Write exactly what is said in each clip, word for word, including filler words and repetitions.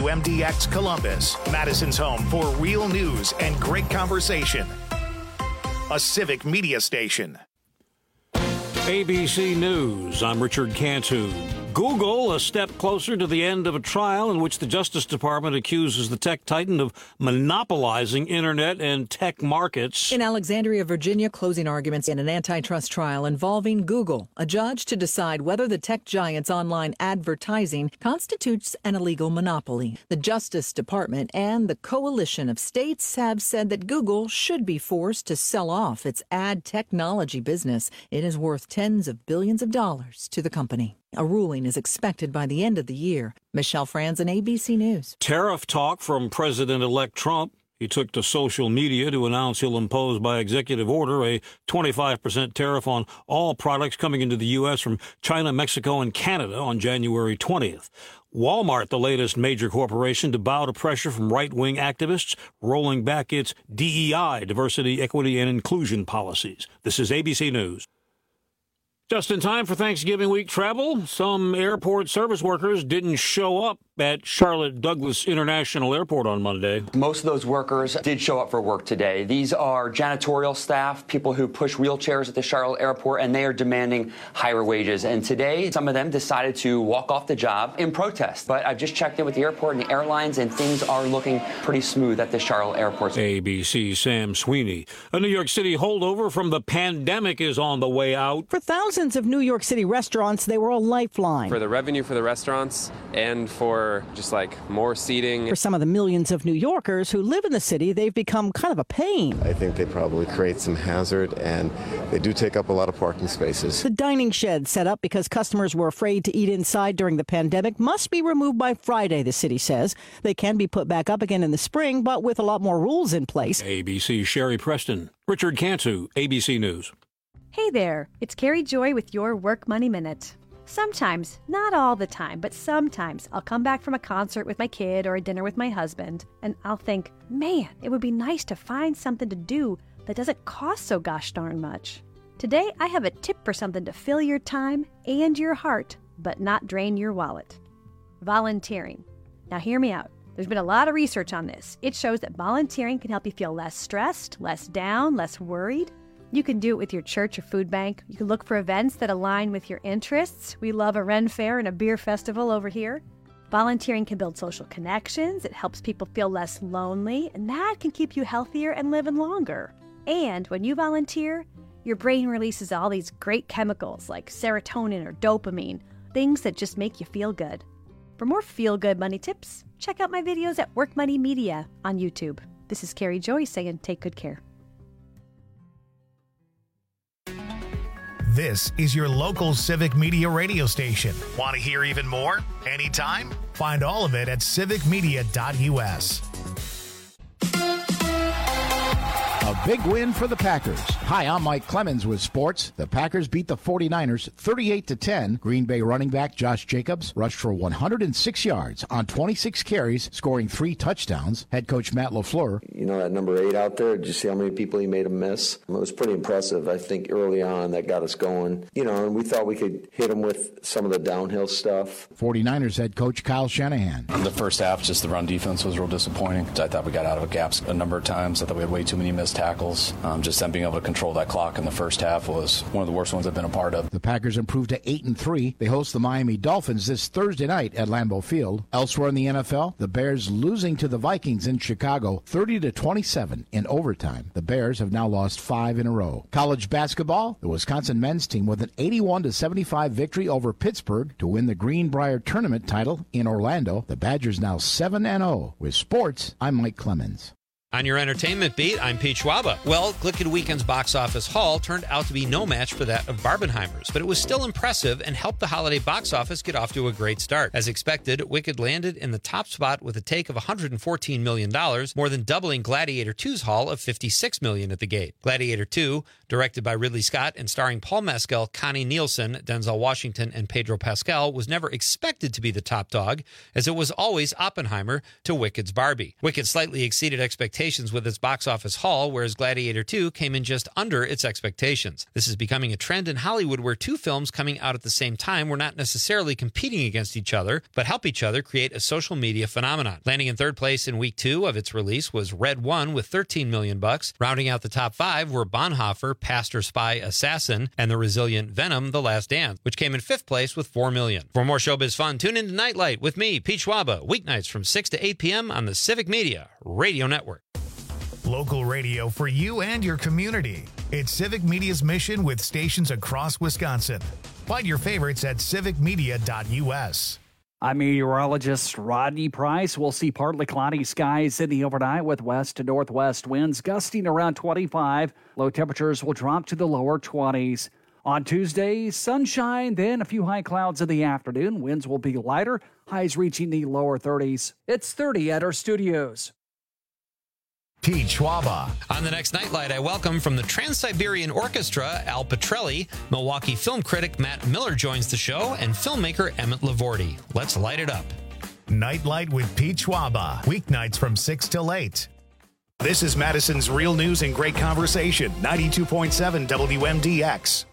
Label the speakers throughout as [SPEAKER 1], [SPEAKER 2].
[SPEAKER 1] W M D X Columbus, Madison's home for real news and great conversation. A civic media station.
[SPEAKER 2] A B C News, I'm Richard Cantu. Google, a step closer to the end of a trial in which the Justice Department accuses the tech titan of monopolizing internet and tech markets.
[SPEAKER 3] In Alexandria, Virginia, closing arguments in an antitrust trial involving Google, a judge to decide whether the tech giant's online advertising constitutes an illegal monopoly. The Justice Department and the coalition of states have said that Google should be forced to sell off its ad technology business. It is worth tens of billions of dollars to the company. A ruling is expected by the end of the year. Michelle Franzen, A B C News.
[SPEAKER 2] Tariff talk from President-elect Trump. He took to social media to announce he'll impose by executive order a twenty-five percent tariff on all products coming into the U S from China, Mexico, and Canada on January twentieth. Walmart, the latest major corporation to bow to pressure from right-wing activists, rolling back its D E I, diversity, equity, and inclusion policies. This is A B C News. Just in time for Thanksgiving week travel, some airport service workers didn't show up at Charlotte Douglas International Airport on Monday.
[SPEAKER 4] Most of those workers did show up for work today. These are janitorial staff, people who push wheelchairs at the Charlotte Airport, and they are demanding higher wages. And today, some of them decided to walk off the job in protest. But I've just checked in with the airport and the airlines, and things are looking pretty smooth at the Charlotte Airport.
[SPEAKER 2] A B C's Sam Sweeney. A New York City holdover from the pandemic is on the way out.
[SPEAKER 5] For thousands of New York City restaurants, they were a lifeline.
[SPEAKER 6] For the revenue for the restaurants and for just like more seating.
[SPEAKER 5] For some of the millions of New Yorkers who live in the city, they've become kind of a pain.
[SPEAKER 7] I think they probably create some hazard, and they do take up a lot of parking spaces.
[SPEAKER 5] The dining shed set up because customers were afraid to eat inside during the pandemic must be removed by Friday, the city says. They can be put back up again in the spring, but with a lot more rules in place.
[SPEAKER 2] A B C's Sherry Preston. Richard Cantu, A B C News.
[SPEAKER 8] Hey there, it's Carrie Joy with your Work Money Minute. Sometimes, not all the time, but sometimes I'll come back from a concert with my kid or a dinner with my husband, and I'll think, man, it would be nice to find something to do that doesn't cost so gosh darn much. Today, I have a tip for something to fill your time and your heart, but not drain your wallet. Volunteering. Now hear me out. There's been a lot of research on this. It shows that volunteering can help you feel less stressed, less down, less worried. You can do it with your church or food bank. You can look for events that align with your interests. We love a Ren Fair and a beer festival over here. Volunteering can build social connections. It helps people feel less lonely, and that can keep you healthier and living longer. And when you volunteer, your brain releases all these great chemicals like serotonin or dopamine, things that just make you feel good. For more feel-good money tips, check out my videos at Work Money Media on YouTube. This is Carrie Joy saying take good care.
[SPEAKER 1] This is your local civic media radio station. Want to hear even more? Anytime? Find all of it at civic media dot U S.
[SPEAKER 9] A big win for the Packers. Hi, I'm Mike Clemens with sports. The Packers beat the forty-niners thirty-eight to ten. Green Bay running back Josh Jacobs rushed for one hundred six yards on twenty-six carries, scoring three touchdowns. Head coach Matt LaFleur.
[SPEAKER 10] You know, that number eight out there, did you see how many people he made him miss? It was pretty impressive. I think early on that got us going. You know, and we thought we could hit him with some of the downhill stuff.
[SPEAKER 9] forty-niners head coach Kyle Shanahan.
[SPEAKER 11] In the first half, just the run defense was real disappointing. I thought we got out of gaps a number of times. I thought we had way too many missed tackles. Um, just them being able to control that clock in the first half was one of the worst ones I've been a part of.
[SPEAKER 9] The Packers improved to eight and three. They host the Miami Dolphins this Thursday night at Lambeau Field. Elsewhere in the N F L, the Bears losing to the Vikings in Chicago thirty to twenty-seven in overtime. The Bears have now lost five in a row. College basketball, the Wisconsin men's team with an eighty-one to seventy-five victory over Pittsburgh to win the Greenbrier tournament title in Orlando. The Badgers now seven and oh. With sports, I'm Mike Clemens.
[SPEAKER 12] On your entertainment beat, I'm Pete Schwaba. Well, Glicken Weekend's box office haul turned out to be no match for that of Barbenheimer's, but it was still impressive and helped the holiday box office get off to a great start. As expected, Wicked landed in the top spot with a take of one hundred fourteen million dollars, more than doubling Gladiator two's haul of fifty-six million dollars at the gate. Gladiator two, directed by Ridley Scott and starring Paul Mescal, Connie Nielsen, Denzel Washington, and Pedro Pascal, was never expected to be the top dog, as it was always Oppenheimer to Wicked's Barbie. Wicked slightly exceeded expectations expectations with its box office haul, whereas Gladiator two came in just under its expectations. This is becoming a trend in Hollywood where two films coming out at the same time were not necessarily competing against each other, but help each other create a social media phenomenon. Landing in third place in week two of its release was Red One with thirteen million bucks. Rounding out the top five were Bonhoeffer, Pastor, Spy, Assassin, and the resilient Venom, The Last Dance, which came in fifth place with four million. For more showbiz fun, tune in to Nightlight with me, Pete Schwaba, weeknights from six to eight p.m. on the Civic Media Radio Network.
[SPEAKER 1] Local radio for you and your community. It's Civic Media's mission with stations across Wisconsin. Find your favorites at civic media dot u s.
[SPEAKER 13] I'm meteorologist Rodney Price. We'll see partly cloudy skies in the overnight with west to northwest winds gusting around twenty-five. Low temperatures will drop to the lower twenties. On Tuesday, sunshine, then a few high clouds in the afternoon. Winds will be lighter, highs reaching the lower thirties. It's thirty at our studios.
[SPEAKER 1] Pete Schwaba.
[SPEAKER 12] On the next Nightlight, I welcome from the Trans-Siberian Orchestra, Al Petrelli. Milwaukee film critic Matt Miller joins the show, and filmmaker Emmett Lavorti. Let's light it up.
[SPEAKER 1] Nightlight with Pete Schwaba. Weeknights from six till eight. This is Madison's Real News and Great Conversation, ninety-two point seven W M D X.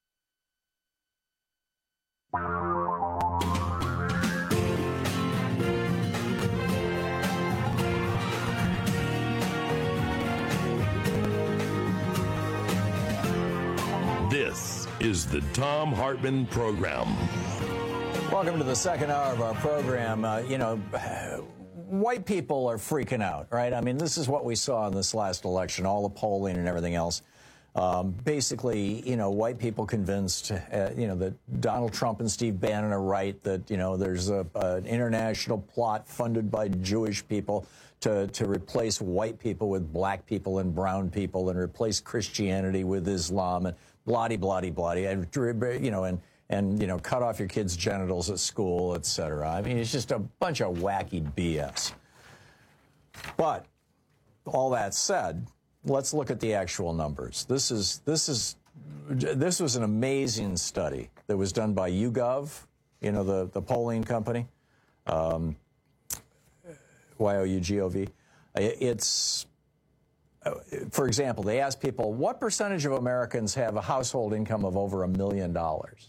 [SPEAKER 14] This is the Thom Hartmann Program.
[SPEAKER 15] Welcome to the second hour of our program. Uh, you know, white people are freaking out, right? I mean, this is what we saw in this last election, all the polling and everything else. Um, basically, you know, white people convinced, uh, you know, that Donald Trump and Steve Bannon are right, that, you know, there's a, an international plot funded by Jewish people to, to replace white people with black people and brown people and replace Christianity with Islam and bloody, bloody, bloody, and, you know, and, and, you know, cut off your kids' genitals at school, et cetera. I mean, it's just a bunch of wacky B S. But all that said, let's look at the actual numbers. This is this is this was an amazing study that was done by YouGov, you know, the the polling company, um, Y O U G O V. It's, for example, they asked people, what percentage of Americans have a household income of over a million dollars?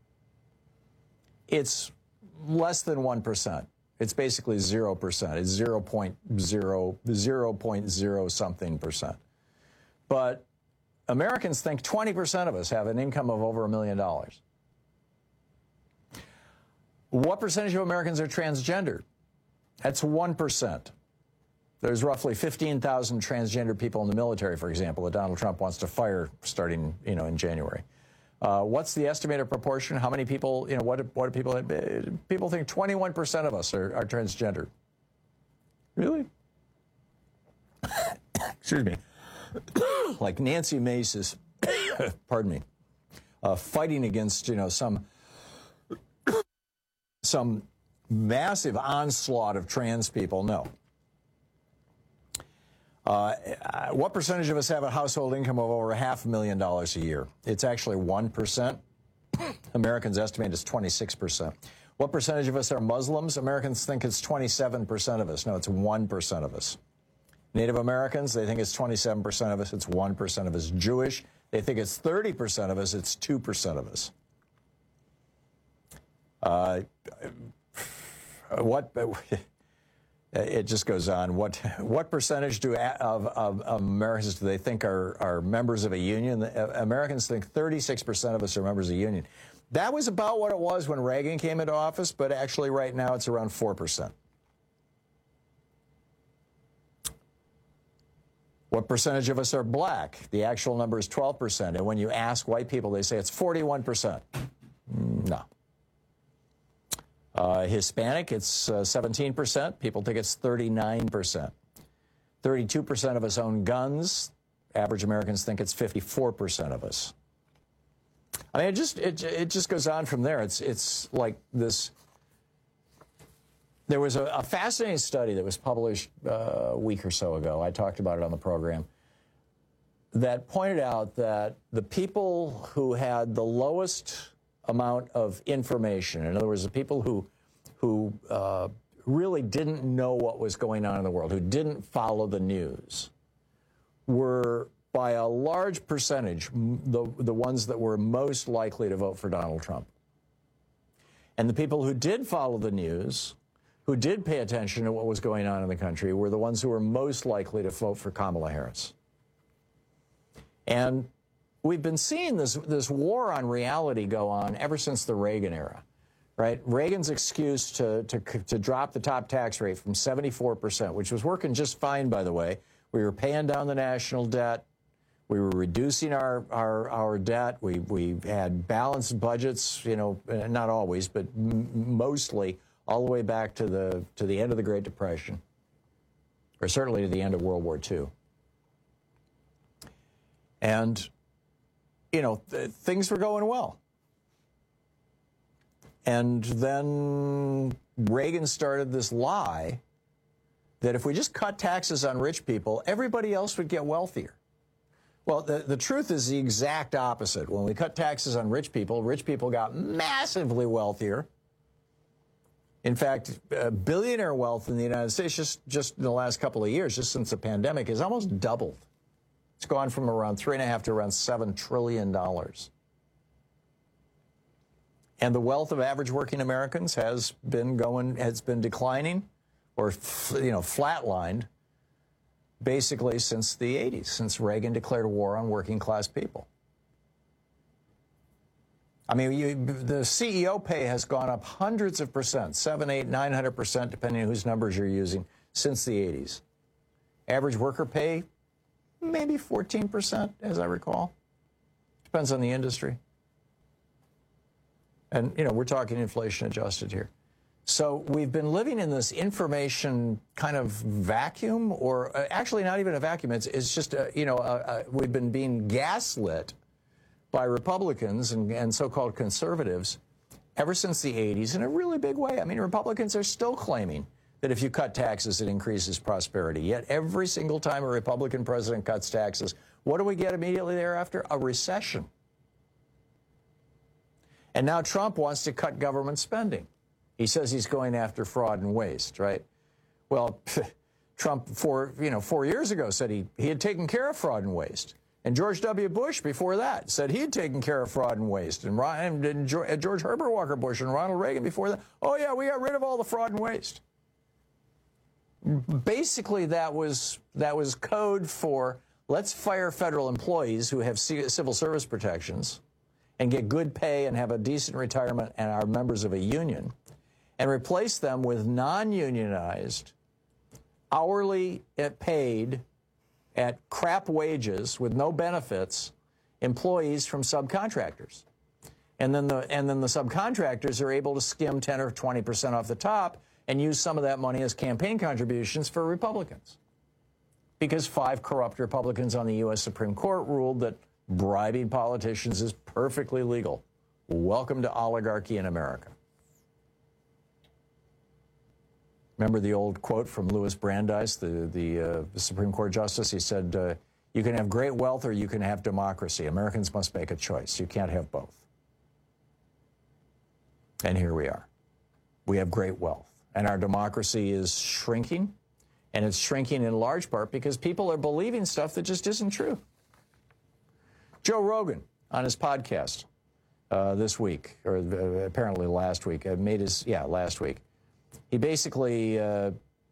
[SPEAKER 15] It's less than one percent. It's basically zero percent. It's zero point zero, zero point zero something percent. But Americans think twenty percent of us have an income of over a million dollars. What percentage of Americans are transgender? That's one percent. There's roughly fifteen thousand transgender people in the military, for example, that Donald Trump wants to fire starting, you know, in January. Uh, what's the estimated proportion? How many people, you know, what, what do people, people think twenty-one percent of us are, are transgender. Really? Excuse me. Like Nancy Mace is, pardon me, uh, fighting against, you know, some, some massive onslaught of trans people. No. Uh, what percentage of us have a household income of over half a million dollars a year? It's actually one percent. Americans estimate it's twenty-six percent. What percentage of us are Muslims? Americans think it's twenty-seven percent of us. No, it's one percent of us. Native Americans, they think it's twenty-seven percent of us. It's one percent of us. Jewish, they think it's thirty percent of us. It's two percent of us. Uh, what... It just goes on. What what percentage do of, of, of Americans do they think are, are members of a union? Americans think thirty-six percent of us are members of a union. That was about what it was when Reagan came into office, but actually right now it's around four percent. What percentage of us are black? The actual number is twelve percent. And when you ask white people, they say it's forty-one percent. No. Uh, Hispanic, it's uh, seventeen percent. People think it's thirty-nine percent. thirty-two percent of us own guns. Average Americans think it's fifty-four percent of us. I mean, it just it it just goes on from there. It's it's like this. There was a, a fascinating study that was published uh, a week or so ago. I talked about it on the program. That pointed out that the people who had the lowest amount of information, in other words, the people who who uh, really didn't know what was going on in the world, who didn't follow the news, were by a large percentage the, the ones that were most likely to vote for Donald Trump. And the people who did follow the news, who did pay attention to what was going on in the country, were the ones who were most likely to vote for Kamala Harris. And we've been seeing this, this war on reality go on ever since the Reagan era, right? Reagan's excuse to, to, to drop the top tax rate from seventy-four percent, which was working just fine, by the way. We were paying down the national debt. We were reducing our, our, our debt. We, we had balanced budgets, you know, not always, but m mostly all the way back to the, to the end of the Great Depression, or certainly to the end of World War Two. And, you know, th things were going well. And then Reagan started this lie that if we just cut taxes on rich people, everybody else would get wealthier. Well, the, the truth is the exact opposite. When we cut taxes on rich people, rich people got massively wealthier. In fact, uh, billionaire wealth in the United States just, just in the last couple of years, just since the pandemic, has almost doubled. It's gone from around three and a half to around seven trillion dollars. And the wealth of average working Americans has been going, has been declining, or you know, flatlined, basically since the eighties, since Reagan declared war on working class people. I mean, you, the C E O pay has gone up hundreds of percent, seven, eight, nine hundred percent, depending on whose numbers you're using, since the eighties. Average worker pay, maybe fourteen percent, as I recall. Depends on the industry. And, you know, we're talking inflation adjusted here. So we've been living in this information kind of vacuum, or uh, actually not even a vacuum. It's, it's just, a, you know, a, a, we've been being gaslit by Republicans and, and so-called conservatives ever since the eighties in a really big way. I mean, Republicans are still claiming that if you cut taxes, it increases prosperity. Yet every single time a Republican president cuts taxes, what do we get immediately thereafter? A recession. And now Trump wants to cut government spending. He says he's going after fraud and waste, right? Well, Trump, four, you know, four years ago said he, he had taken care of fraud and waste. And George W. Bush, before that, said he had taken care of fraud and waste. And, Ryan, and George Herbert Walker Bush and Ronald Reagan before that, oh, yeah, we got rid of all the fraud and waste. Basically, that was, that was code for let's fire federal employees who have civil service protections and get good pay and have a decent retirement and are members of a union, and replace them with non-unionized, hourly paid at crap wages with no benefits employees from subcontractors. And then the, and then the subcontractors are able to skim ten or twenty percent off the top and use some of that money as campaign contributions for Republicans. Because five corrupt Republicans on the U S Supreme Court ruled that bribing politicians is perfectly legal. Welcome to oligarchy in America. Remember the old quote from Louis Brandeis, the, the, uh, the Supreme Court justice? He said, uh, you can have great wealth or you can have democracy. Americans must make a choice. You can't have both. And here we are. We have great wealth. And our democracy is shrinking. And it's shrinking in large part because people are believing stuff that just isn't true. Joe Rogan, on his podcast uh, this week, or uh, apparently last week, uh, made his, yeah, last week. He basically uh,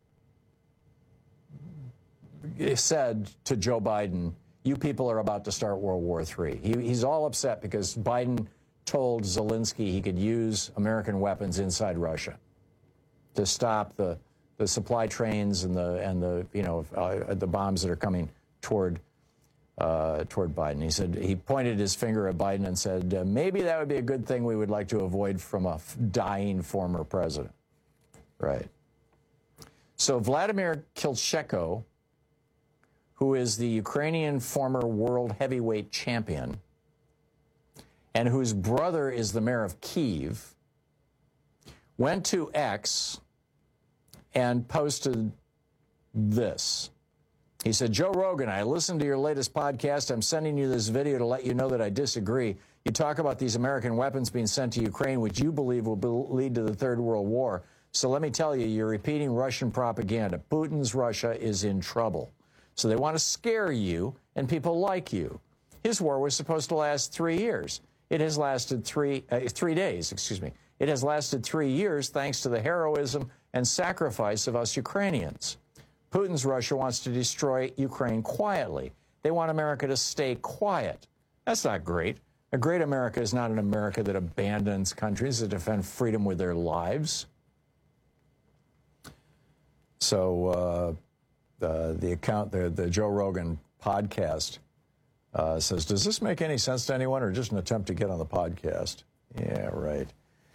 [SPEAKER 15] said to Joe Biden, you people are about to start World War Three. He, he's all upset because Biden told Zelensky he could use American weapons inside Russia to stop the, the supply trains and the, and the, you know, uh, the bombs that are coming toward Uh, toward Biden. He said, he pointed his finger at Biden and said, uh, maybe that would be a good thing we would like to avoid from a f dying former president. Right. So Vladimir Klitschko, who is the Ukrainian former world heavyweight champion and whose brother is the mayor of Kyiv, went to X and posted this. He said, Joe Rogan, I listened to your latest podcast. I'm sending you this video to let you know that I disagree. You talk about these American weapons being sent to Ukraine, which you believe will be, lead to the Third World War. So let me tell you, you're repeating Russian propaganda. Putin's Russia is in trouble. So they want to scare you and people like you. His war was supposed to last three years. It has lasted three, uh, three days, excuse me. It has lasted three years thanks to the heroism and sacrifice of us Ukrainians. Putin's Russia wants to destroy Ukraine quietly. They want America to stay quiet. That's not great. A great America is not an America that abandons countries that defend freedom with their lives. So uh, the, the account, the, the Joe Rogan podcast uh, says, does this make any sense to anyone or just an attempt to get on the podcast? Yeah, right.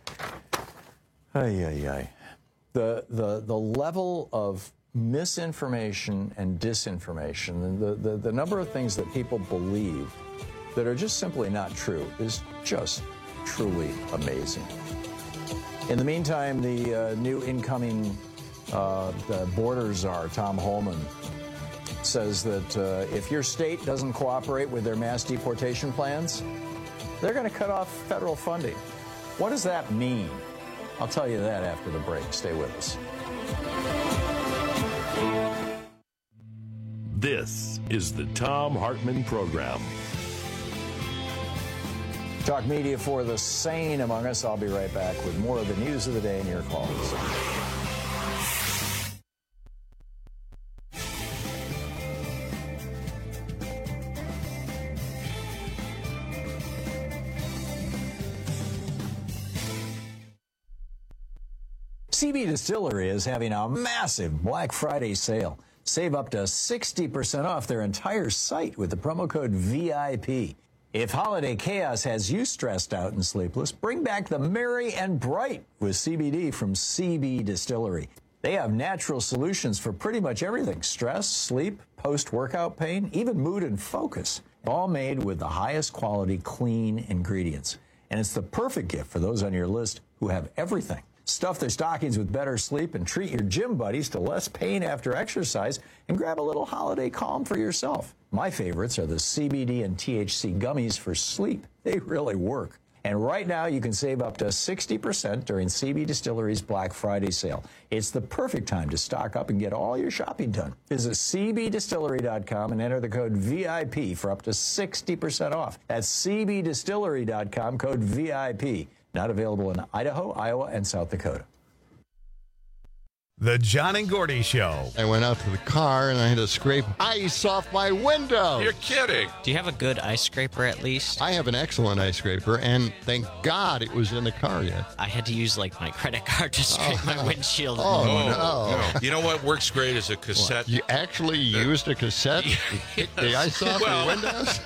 [SPEAKER 15] Ay, ay, ay. The, the, the level of misinformation and disinformation and the, the, the number of things that people believe that are just simply not true is just truly amazing. In the meantime, the uh, new incoming uh, the border czar, Tom Homan, says that uh, if your state doesn't cooperate with their mass deportation plans, they're going to cut off federal funding. What does that mean? I'll tell you that after the break. Stay with us.
[SPEAKER 14] This is the Thom Hartmann Program.
[SPEAKER 15] Talk media for the sane among us. I'll be right back with more of the news of the day and your calls. C B Distillery is having a massive Black Friday sale. Save up to sixty percent off their entire site with the promo code V I P. If holiday chaos has you stressed out and sleepless, bring back the merry and bright with C B D from C B Distillery. They have natural solutions for pretty much everything: stress, sleep, post-workout pain, even mood and focus. All made with the highest quality, clean ingredients. And it's the perfect gift for those on your list who have everything. Stuff their stockings with better sleep and treat your gym buddies to less pain after exercise and grab a little holiday calm for yourself. My favorites are the C B D and T H C gummies for sleep. They really work. And right now you can save up to sixty percent during C B Distillery's Black Friday sale. It's the perfect time to stock up and get all your shopping done. Visit C B distillery dot com and enter the code V I P for up to sixty percent off. That's C B distillery dot com, code V I P. Not available in Idaho, Iowa, and South Dakota.
[SPEAKER 1] The John and Gordy Show.
[SPEAKER 16] I went out to the car and I had to scrape ice off my window.
[SPEAKER 17] You're kidding.
[SPEAKER 18] Do you have a good ice scraper at least?
[SPEAKER 16] I have an excellent ice scraper, and thank God it was in the car yet.
[SPEAKER 18] I had to use like my credit card to scrape oh, my windshield.
[SPEAKER 16] Oh,
[SPEAKER 17] oh
[SPEAKER 16] no.
[SPEAKER 17] no. You know what works great is a cassette.
[SPEAKER 16] What? You actually the, used a cassette to get the ice off
[SPEAKER 17] well,
[SPEAKER 16] your windows?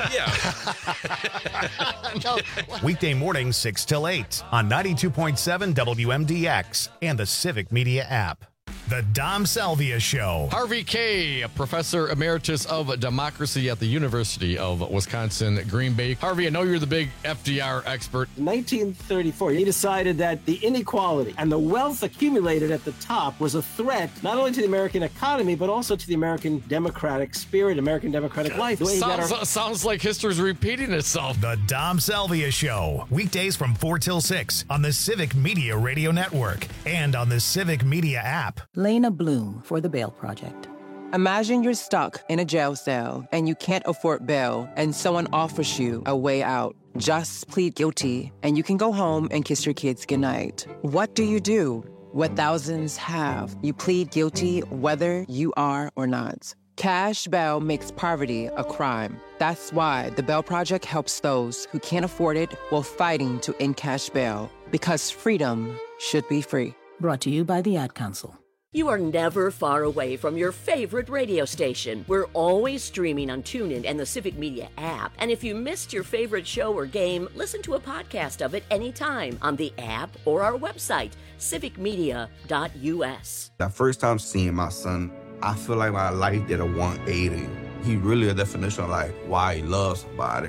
[SPEAKER 17] Yeah.
[SPEAKER 1] no. Weekday mornings six till eight on ninety-two point seven W M D X and the Civic Media app. The Dom Salvia Show.
[SPEAKER 19] Harvey Kaye, Professor Emeritus of Democracy at the University of Wisconsin, Green Bay. Harvey, I know you're the big F D R expert.
[SPEAKER 20] In nineteen thirty-four, he decided that the inequality and the wealth accumulated at the top was a threat not only to the American economy, but also to the American democratic spirit, American democratic life. The way
[SPEAKER 19] sounds,
[SPEAKER 20] our-
[SPEAKER 19] sounds like history's repeating itself.
[SPEAKER 1] The Dom Salvia Show. Weekdays from four till six on the Civic Media Radio Network and on the Civic Media app.
[SPEAKER 21] Lena Bloom for the Bail Project. Imagine you're stuck in a jail cell and you can't afford bail and someone offers you a way out. Just plead guilty and you can go home and kiss your kids goodnight. What do you do? What thousands have. You plead guilty whether you are or not. Cash bail makes poverty a crime. That's why the Bail Project helps those who can't afford it while fighting to end cash bail. Because freedom should be free. Brought to you by the Ad Council.
[SPEAKER 22] You are never far away from your favorite radio station. We're always streaming on TuneIn and the Civic Media app. And if you missed your favorite show or game, listen to a podcast of it anytime on the app or our website, civic media dot U S.
[SPEAKER 23] The first time seeing my son, I feel like my life did a one eighty. He really a definition of like why he loves somebody.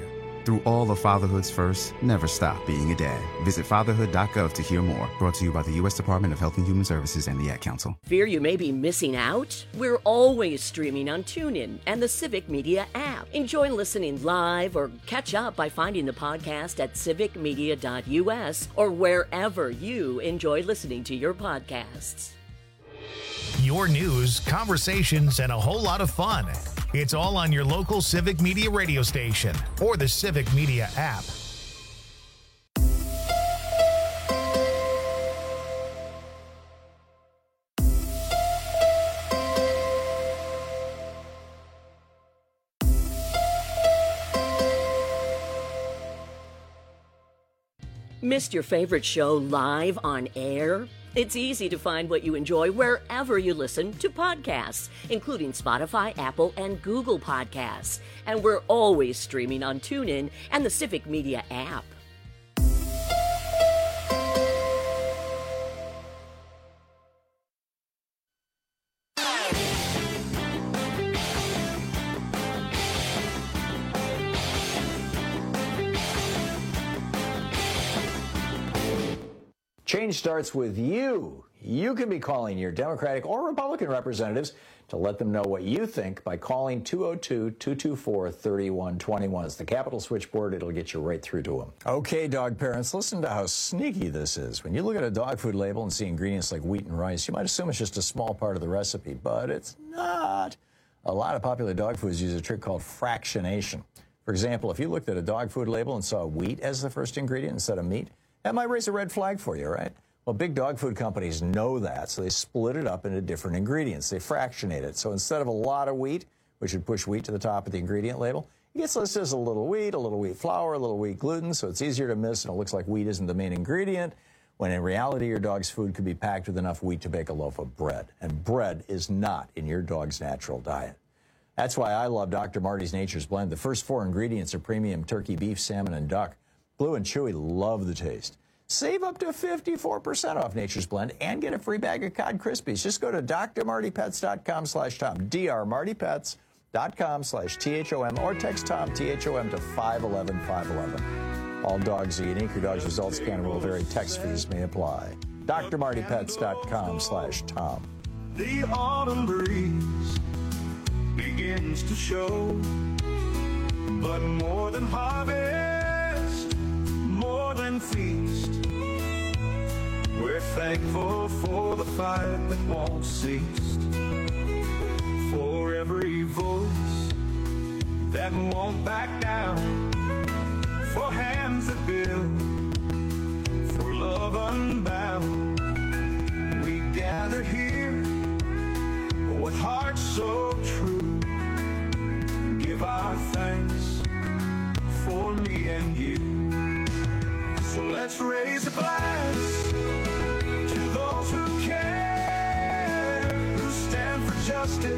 [SPEAKER 23] Through all of fatherhood's first, never stop being a dad. Visit fatherhood dot gov to hear more. Brought to you by the U S Department of Health and Human Services and the Ad Council.
[SPEAKER 22] Fear you may be missing out? We're always streaming on TuneIn and the Civic Media app. Enjoy listening live or catch up by finding the podcast at civic media dot u s or wherever you enjoy listening to your podcasts.
[SPEAKER 1] Your news, conversations, and a whole lot of fun. It's all on your local Civic Media radio station or the Civic Media app.
[SPEAKER 22] Missed your favorite show live on air? It's easy to find what you enjoy wherever you listen to podcasts, including Spotify, Apple, and Google Podcasts. And we're always streaming on TuneIn and the Civic Media app.
[SPEAKER 15] Change starts with you. You can be calling your Democratic or Republican representatives to let them know what you think by calling two oh two, two two four, three one two one. It's the Capitol switchboard. It'll get you right through to them. Okay, dog parents, listen to how sneaky this is. When you look at a dog food label and see ingredients like wheat and rice, you might assume it's just a small part of the recipe, but it's not. A lot of popular dog foods use a trick called fractionation. For example, if you looked at a dog food label and saw wheat as the first ingredient instead of meat, that might raise a red flag for you, right? Well, big dog food companies know that, so they split it up into different ingredients. They fractionate it. So instead of a lot of wheat, which would push wheat to the top of the ingredient label, it gets listed as a little wheat, a little wheat flour, a little wheat gluten, so it's easier to miss, and it looks like wheat isn't the main ingredient, when in reality your dog's food could be packed with enough wheat to bake a loaf of bread. And bread is not in your dog's natural diet. That's why I love Doctor Marty's Nature's Blend. The first four ingredients are premium turkey, beef, salmon, and duck. Blue and Chewy love the taste. Save up to fifty-four percent off Nature's Blend and get a free bag of Cod Krispies. Just go to d r marty pets dot com slash Tom, d r marty pets dot com slash T H O M, or text Tom, T H O M, to five one one, five one one. All dogs are unique. Your dog's results can will vary. Text fees may apply. d r marty pets dot com slash Tom.
[SPEAKER 3] The autumn breeze begins to show, but more than harvest, more than feast, we're thankful for the fight that won't cease, for every voice that won't back down, for hands that build, for love unbound. We gather here with hearts so true, give our thanks for me and you. So let's raise a glass to those who care, who stand for justice,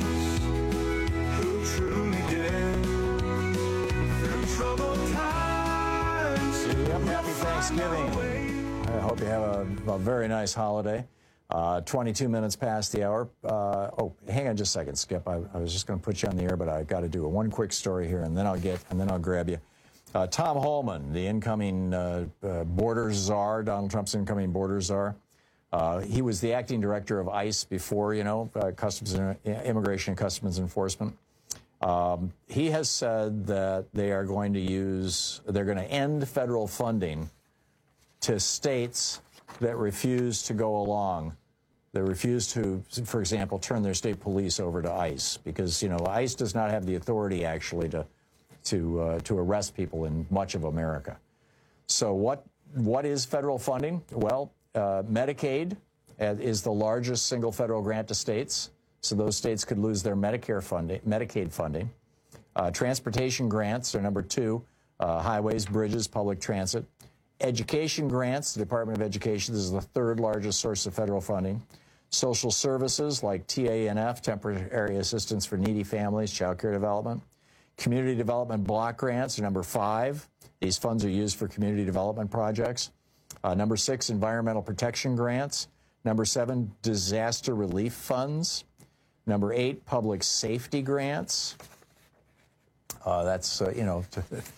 [SPEAKER 3] who truly dare through troubled times.
[SPEAKER 15] Yep, happy Thanksgiving. I hope you have a, a very nice holiday. Uh, twenty-two minutes past the hour. Uh, oh, hang on just a second, Skip. I, I was just going to put you on the air, but I got to do a one quick story here, and then I'll get, and then I'll grab you. Uh, Tom Homan, the incoming uh, uh, border czar, Donald Trump's incoming border czar. Uh, he was the acting director of ICE before, you know, uh, Customs and uh, Immigration and Customs Enforcement. Um, he has said that they are going to use, they're going to end federal funding to states that refuse to go along. They refuse to, for example, turn their state police over to ICE, because, you know, ICE does not have the authority actually to to uh, to arrest people in much of America. So what what is federal funding? Well, uh, Medicaid is the largest single federal grant to states, so those states could lose their Medicare funding, Medicaid funding. Uh, transportation grants are number two, uh, highways, bridges, public transit. Education grants, the Department of Education, this is the third largest source of federal funding. Social services like T A N F, Temporary Assistance for Needy Families, Child Care Development. Community Development Block Grants are number five. These funds are used for community development projects. Uh, number six, Environmental Protection Grants. Number seven, Disaster Relief Funds. Number eight, Public Safety Grants. Uh, that's, uh, you know, to,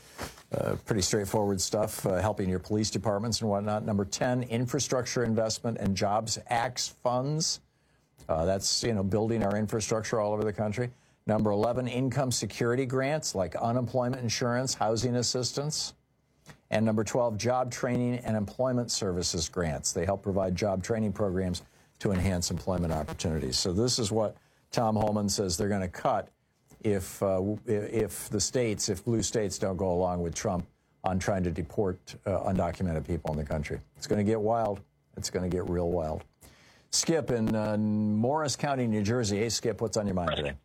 [SPEAKER 15] Uh, pretty straightforward stuff, uh, helping your police departments and whatnot. Number ten, Infrastructure Investment and Jobs Act funds. Uh, that's, you know, building our infrastructure all over the country. Number eleven, income security grants like unemployment insurance, housing assistance. And number twelve, job training and employment services grants. They help provide job training programs to enhance employment opportunities. So this is what Tom Homan says they're going to cut if uh, if the states, if blue states don't go along with Trump on trying to deport uh, undocumented people in the country. It's going to get wild. It's going to get real wild. Skip in uh, Morris County, New Jersey. Hey, Skip, what's on your mind today?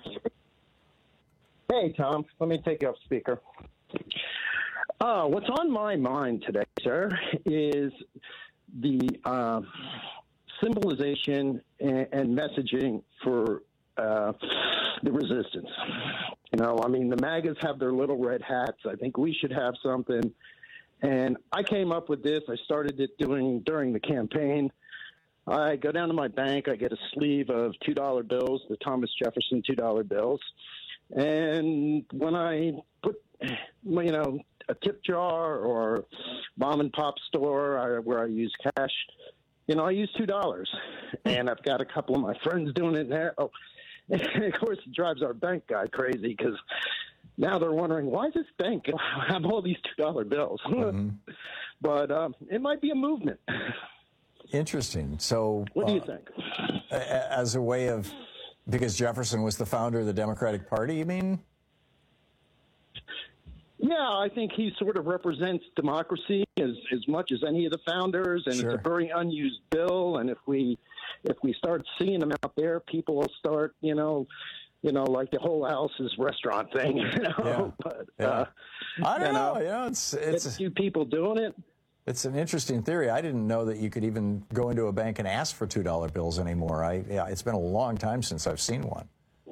[SPEAKER 4] Hey, Tom. Let me take you off speaker. Uh, what's on my mind today, sir, is the uh, symbolization and, and messaging for uh, the resistance. You know, I mean, the MAGAs have their little red hats. I think we should have something. And I came up with this. I started it doing during the campaign. I go down to my bank. I get a sleeve of two dollar bills, the Thomas Jefferson two dollar bills. And when I put, you know, a tip jar or mom and pop store I, where I use cash, you know, I use two dollars. And I've got a couple of my friends doing it there. Oh, and of course, it drives our bank guy crazy because now they're wondering, why does this bank have all these two dollar bills? Mm-hmm. But um, it might be a movement.
[SPEAKER 15] Interesting. So
[SPEAKER 4] what do you
[SPEAKER 15] uh,
[SPEAKER 4] think?
[SPEAKER 15] As a way of, because Jefferson was the founder of the Democratic Party, you mean?
[SPEAKER 4] Yeah, I think he sort of represents democracy as, as much as any of the founders, and sure. It's a very unused bill. And if we if we start seeing them out there, people will start, you know, you know, like the whole house's restaurant thing. You know,
[SPEAKER 15] yeah.
[SPEAKER 4] but
[SPEAKER 15] yeah.
[SPEAKER 4] Uh,
[SPEAKER 15] I don't
[SPEAKER 4] you know,
[SPEAKER 15] know. You know, it's it's
[SPEAKER 4] a few people doing it.
[SPEAKER 15] It's an interesting theory. I didn't know that you could even go into a bank and ask for two dollar bills anymore. I yeah, it's been a long time since I've seen one.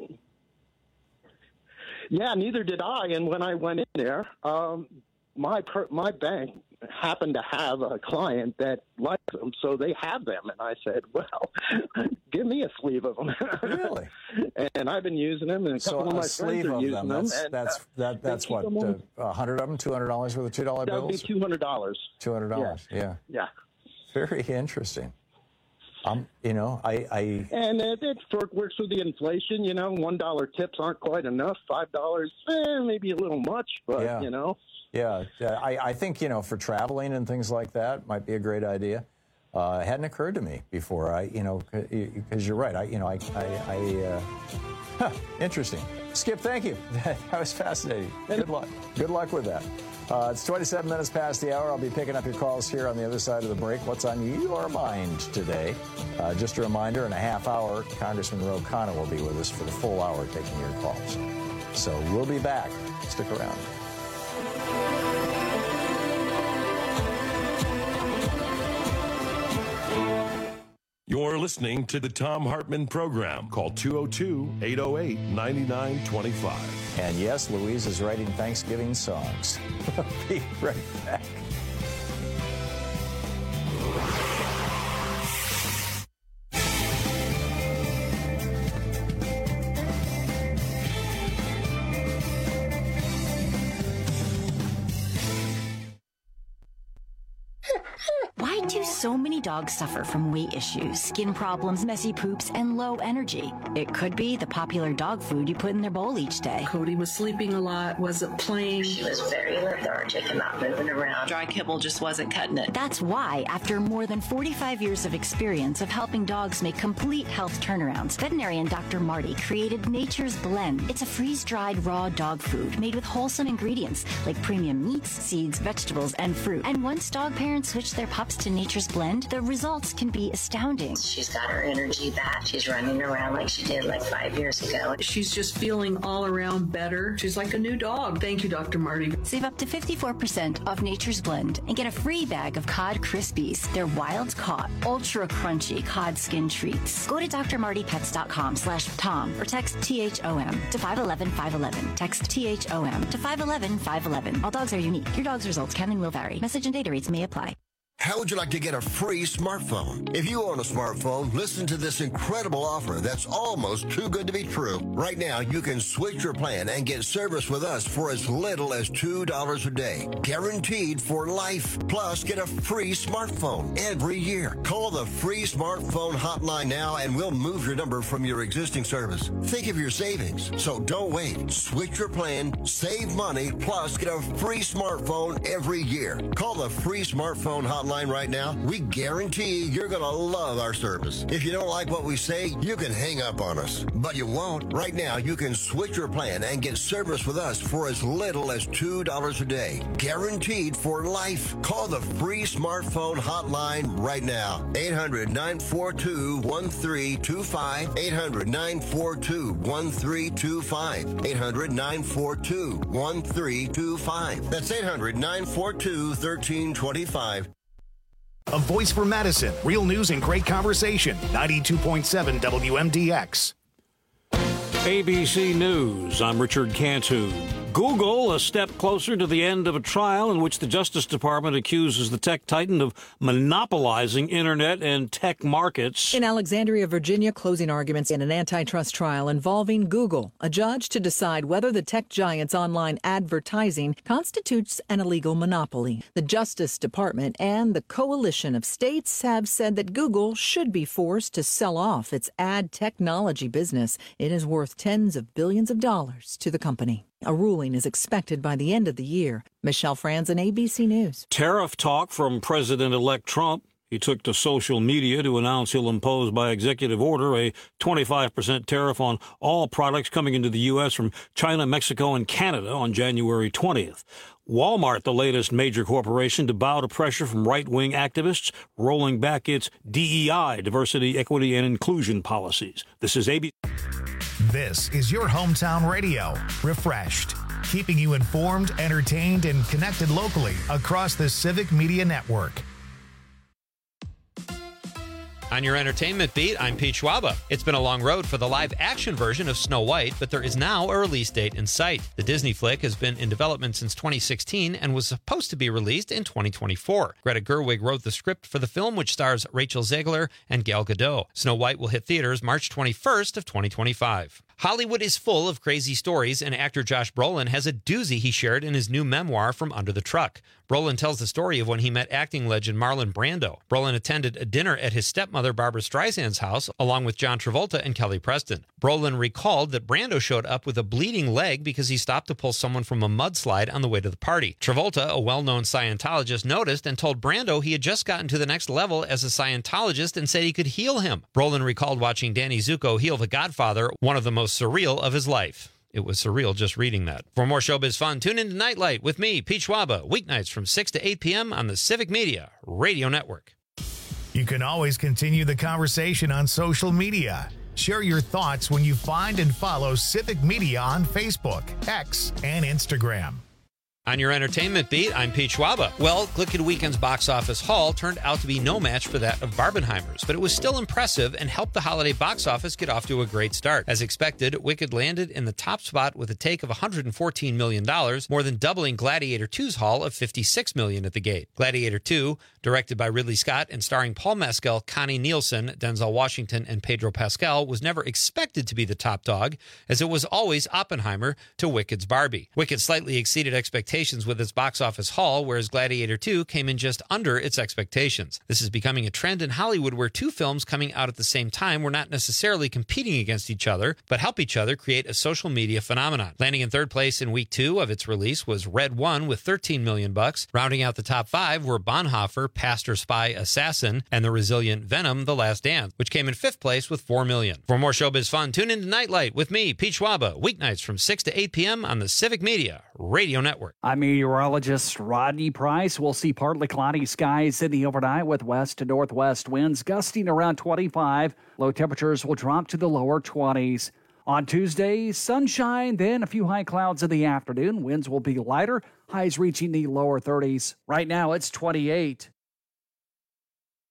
[SPEAKER 4] Yeah, neither did I. And when I went in there, um, my per- my bank happened to have a client that liked them, so they have them. And I said, well, give me a sleeve of them.
[SPEAKER 15] Really?
[SPEAKER 4] And I've been using them, and a couple
[SPEAKER 15] so
[SPEAKER 4] of my
[SPEAKER 15] a sleeve
[SPEAKER 4] friends are
[SPEAKER 15] of
[SPEAKER 4] using
[SPEAKER 15] them.
[SPEAKER 4] them.
[SPEAKER 15] That's
[SPEAKER 4] and,
[SPEAKER 15] that's
[SPEAKER 4] uh,
[SPEAKER 15] that, that's what uh, a hundred of them, two hundred dollars worth of two dollar bills.
[SPEAKER 4] That would be two hundred dollars.
[SPEAKER 15] Two hundred dollars. Yeah.
[SPEAKER 4] Yeah.
[SPEAKER 15] Very interesting. Um, you know, I, I
[SPEAKER 4] and it, it works with the inflation. You know, one dollar tips aren't quite enough. Five dollars, eh, maybe a little much, but
[SPEAKER 15] yeah.
[SPEAKER 4] you know.
[SPEAKER 15] Yeah, I, I think, you know, for traveling and things like that might be a great idea. Uh, it hadn't occurred to me before. I, you know, because you're right. I, you know, I, I, I uh, huh, interesting. Skip, thank you. That was fascinating. Good luck. Good luck with that. Uh, it's twenty-seven minutes past the hour. I'll be picking up your calls here on the other side of the break. What's on your mind today? Uh, just a reminder, in a half hour, Congressman Ro Khanna will be with us for the full hour taking your calls. So we'll be back. Stick around.
[SPEAKER 14] You're listening to the Thom Hartmann Program. Call two oh two, eight oh eight, nine nine two five.
[SPEAKER 15] And yes, Louise is writing Thanksgiving songs. We'll be right back.
[SPEAKER 6] Why do so many dogs suffer from weight issues, skin problems, messy poops, and low energy? It could be the popular dog food you put in their bowl each day.
[SPEAKER 7] Cody was sleeping a lot, wasn't playing.
[SPEAKER 24] She was very lethargic and not moving around.
[SPEAKER 6] Dry kibble just wasn't cutting it. That's why, after more than forty-five years of experience of helping dogs make complete health turnarounds, veterinarian Doctor Marty created Nature's Blend. It's a freeze-dried raw dog food made with wholesome ingredients like premium meats, seeds, vegetables, and fruit. And once dog parents switch their pups to Nature's Blend, the results can be astounding.
[SPEAKER 24] She's got her energy back. She's running around like she did like five years ago.
[SPEAKER 7] She's just feeling all around better. She's like a new dog. Thank you, Doctor Marty.
[SPEAKER 6] Save up to fifty-four percent off Nature's Blend and get a free bag of Cod Krispies. They're wild caught, ultra crunchy cod skin treats. Go to d r marty pets dot com slash Tom or text T H O M to five one one five one one. Text T H O M to five one one five one one. All dogs are unique. Your dog's results can and will vary. Message and data rates may apply.
[SPEAKER 2] How would you like to get a free smartphone? If you own a smartphone, listen to this incredible offer that's almost too good to be true. Right now, you can switch your plan and get service with us for as little as two dollars a day. Guaranteed for life. Plus, get a free smartphone every year. Call the free smartphone hotline now and we'll move your number from your existing service. Think of your savings. So don't wait. Switch your plan, save money, plus get a free smartphone every year. Call the free smartphone hotline right now. We guarantee you're going to love our service. If you don't like what we say, you can hang up on us. But you won't. Right now, you can switch your plan and get service with us for as little as two dollars a day. Guaranteed for life. Call the free smartphone hotline right now. eight hundred, nine four two, one three two five. eight hundred, nine four two, one three two five. eight hundred, nine four two, one three two five. That's eight hundred, nine four two, one three two five.
[SPEAKER 1] A voice for medicine. Real news and great conversation. ninety-two point seven W M D X.
[SPEAKER 5] A B C News. I'm Richard Cantu. Google, a step closer to the end of a trial in which the Justice Department accuses the tech titan of monopolizing internet and tech markets.
[SPEAKER 8] In Alexandria, Virginia, closing arguments in an antitrust trial involving Google, a judge to decide whether the tech giant's online advertising constitutes an illegal monopoly. The Justice Department and the coalition of states have said that Google should be forced to sell off its ad technology business. It is worth tens of billions of dollars to the company. A ruling is expected by the end of the year. Michelle Franzen, A B C News.
[SPEAKER 5] Tariff talk from President-elect Trump. He took to social media to announce he'll impose by executive order a twenty-five percent tariff on all products coming into the U S from China, Mexico, and Canada on January twentieth. Walmart, the latest major corporation to bow to pressure from right-wing activists, rolling back its D E I, diversity, equity, and inclusion policies. This is A B C.
[SPEAKER 1] This is your hometown radio, refreshed, keeping you informed, entertained, and connected locally across the Civic Media Network.
[SPEAKER 12] On your entertainment beat, I'm Pete Schwaba. It's been a long road for the live-action version of Snow White, but there is now a release date in sight. The Disney flick has been in development since twenty sixteen and was supposed to be released in twenty twenty-four. Greta Gerwig wrote the script for the film, which stars Rachel Zegler and Gal Gadot. Snow White will hit theaters March twenty-first of twenty twenty-five. Hollywood is full of crazy stories, and actor Josh Brolin has a doozy he shared in his new memoir, From Under the Truck. Brolin tells the story of when he met acting legend Marlon Brando. Brolin attended a dinner at his stepmother Barbra Streisand's house, along with John Travolta and Kelly Preston. Brolin recalled that Brando showed up with a bleeding leg because he stopped to pull someone from a mudslide on the way to the party. Travolta, a well-known Scientologist, noticed and told Brando he had just gotten to the next level as a Scientologist and said he could heal him. Brolin recalled watching Danny Zuko heal the Godfather, one of the most surreal of his life. It was surreal just reading that. For more showbiz fun, tune in to Nightlight with me, Pete Schwaba, weeknights from six to eight p.m. on the Civic Media Radio Network.
[SPEAKER 1] You can always continue the conversation on social media. Share your thoughts when you find and follow Civic Media on Facebook, X, and Instagram.
[SPEAKER 12] On your entertainment beat, I'm Pete Schwaba. Well, Glicked Weekend's box office haul turned out to be no match for that of Barbenheimer's, but it was still impressive and helped the holiday box office get off to a great start. As expected, Wicked landed in the top spot with a take of one hundred fourteen million dollars, more than doubling Gladiator two's haul of fifty-six million dollars at the gate. Gladiator two, directed by Ridley Scott and starring Paul Mescal, Connie Nielsen, Denzel Washington, and Pedro Pascal, was never expected to be the top dog, as it was always Oppenheimer to Wicked's Barbie. Wicked slightly exceeded expectations with its box office haul, whereas Gladiator two came in just under its expectations. This is becoming a trend in Hollywood where two films coming out at the same time were not necessarily competing against each other, but help each other create a social media phenomenon. Landing in third place in week two of its release was Red One with thirteen million bucks. Rounding out the top five were Bonhoeffer, Pastor, Spy, Assassin, and the resilient Venom, The Last Dance, which came in fifth place with four million. For more showbiz fun, tune in to Nightlight with me, Pete Schwaba, weeknights from six to eight p.m. on the Civic Media Radio Network.
[SPEAKER 13] I'm meteorologist Rodney Price. We'll see partly cloudy skies in the overnight with west to northwest winds gusting around twenty-five. Low temperatures will drop to the lower twenties. On Tuesday, sunshine, then a few high clouds in the afternoon. Winds will be lighter, highs reaching the lower thirties. Right now, it's twenty-eight.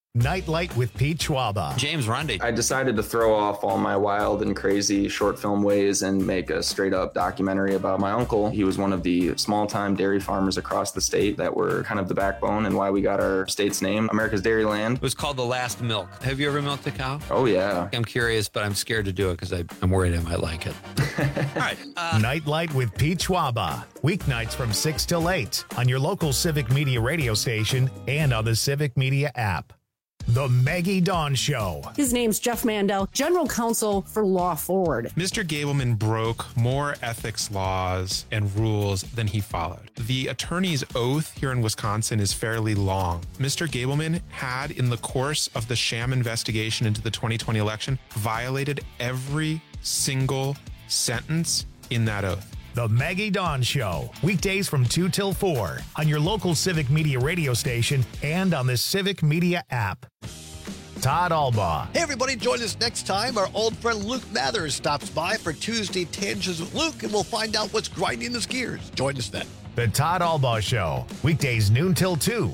[SPEAKER 1] Nightlight with Pete Schwaba.
[SPEAKER 12] James Rundy.
[SPEAKER 9] I decided to throw off all my wild and crazy short film ways and make a straight up documentary about my uncle. He was one of the small time dairy farmers across the state that were kind of the backbone and why we got our state's name, America's Dairyland.
[SPEAKER 12] It was called The Last Milk. Have you ever milked a cow?
[SPEAKER 9] Oh, yeah.
[SPEAKER 12] I'm curious, but I'm scared to do it because I'm worried I might like it. All right. Uh,
[SPEAKER 1] Nightlight with Pete Schwaba. Weeknights from six till eight on your local Civic Media radio station and on the Civic Media app. The Maggie Dawn Show.
[SPEAKER 10] His name's Jeff Mandel, General Counsel for Law Forward.
[SPEAKER 11] Mister Gableman broke more ethics laws and rules than he followed. The attorney's oath here in Wisconsin is fairly long. Mister Gableman had, in the course of the sham investigation into the twenty twenty election, violated every single sentence in that oath.
[SPEAKER 1] The Maggie Dawn Show, weekdays from two till four on your local Civic Media radio station and on the Civic Media app. Todd Albaugh.
[SPEAKER 18] Hey, everybody, join us next time. Our old friend Luke Mathers stops by for Tuesday Tangents with Luke, and we'll find out what's grinding his gears. Join us then.
[SPEAKER 1] The Todd Albaugh Show, weekdays noon till two.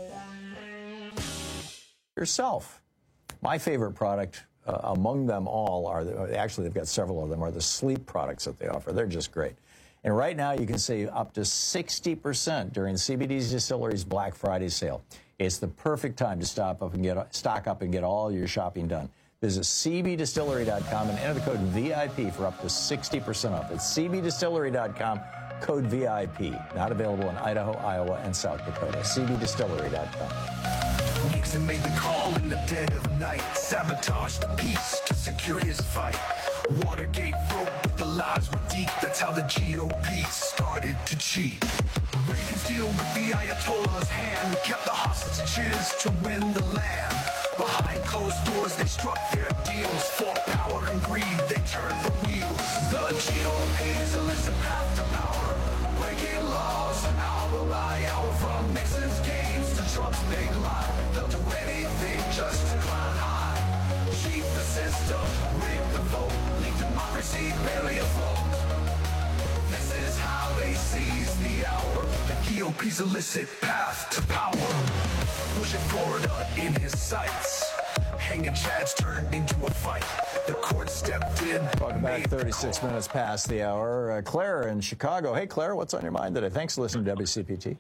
[SPEAKER 15] Yourself. My favorite product uh, among them all are, the, actually they've got several of them, are the sleep products that they offer. They're just great. And right now you can save up to sixty percent during C B D Distillery's Black Friday sale. It's the perfect time to stop up and get stock up and get all your shopping done. Visit C B distillery dot com and enter the code V I P for up to sixty percent off. It's C B distillery dot com, code V I P. Not available in Idaho, Iowa, and South Dakota. C B distillery dot com.
[SPEAKER 3] Nixon made the call in the dead of night, sabotaged the peace to secure his fight. Watergate broke, but the lies were deep. That's how the G O P started to cheat. Reagan's deal with the Ayatollah's hand kept the hostages to win the land. Behind closed doors, they struck their deals. For power and greed, they turned the wheels. The G O P's illicit path to power, breaking laws an hour by hour. From Nixon's games to Trump's big lie, they'll do anything just to climb high. Cheat the system, rig the vote, leave democracy barely afloat. This is how they seize the hour. The G O P's illicit path to power. Pushing Florida in his sights. Hanging Chads turned into a fight. The court stepped in.
[SPEAKER 15] Welcome back. thirty-six minutes past the hour. Uh, Claire in Chicago. Hey, Claire, what's on your mind today? Thanks for listening to W C P T.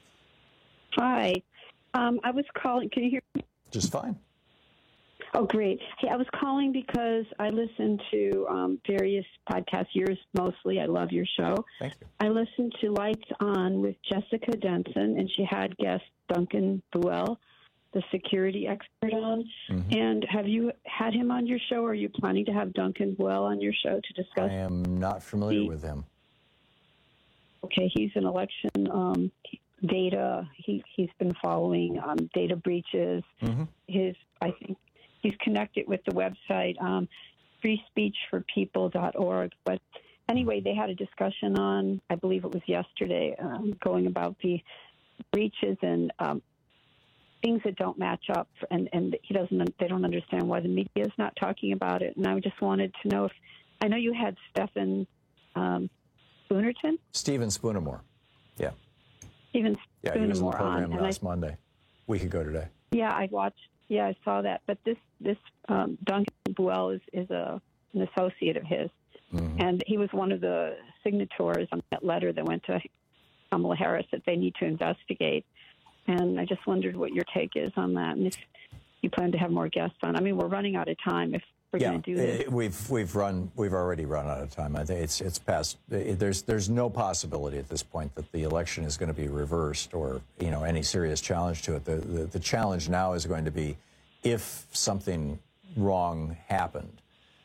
[SPEAKER 25] Hi. Um, I was calling. Can you hear me?
[SPEAKER 15] Just fine.
[SPEAKER 25] Oh, great. Hey, I was calling because I listen to um, various podcasts, yours mostly. I love your show.
[SPEAKER 15] Thank you.
[SPEAKER 25] I listened to Lights On with Jessica Denson, and she had guest Duncan Buell, the security expert, on. Mm-hmm. And have you had him on your show, or are you planning to have Duncan Buell on your show to discuss?
[SPEAKER 15] I am not familiar
[SPEAKER 25] the,
[SPEAKER 15] with him.
[SPEAKER 25] Okay, he's an election um, data. He, he's been following um, data breaches. Mm-hmm. His, I think, he's connected with the website um, free speech for people dot org. But anyway, they had a discussion on, I believe it was yesterday, um, going about the breaches and um, things that don't match up. And, and he doesn't. They don't understand why the media is not talking about it. And I just wanted to know if, I know you had Stephen um, Spoonerton?
[SPEAKER 15] Stephen Spoonermore. Yeah.
[SPEAKER 25] Stephen
[SPEAKER 15] Yeah, he was in the
[SPEAKER 25] Spoonermore
[SPEAKER 15] program
[SPEAKER 25] on,
[SPEAKER 15] last
[SPEAKER 25] I,
[SPEAKER 15] Monday, week ago today.
[SPEAKER 25] Yeah, I watched. Yeah, I saw that. But this this um, Duncan Buell is, is a, an associate of his, mm-hmm. and he was one of the signatories on that letter that went to Kamala Harris that they need to investigate. And I just wondered what your take is on that, and if you plan to have more guests on. I mean, we're running out of time if we're
[SPEAKER 15] yeah,
[SPEAKER 25] going to do this.
[SPEAKER 15] It, we've we've run we've already run out of time. I think it's it's past. It, there's there's no possibility at this point that the election is going to be reversed or you know any serious challenge to it. The the, the challenge now is going to be if something wrong happened,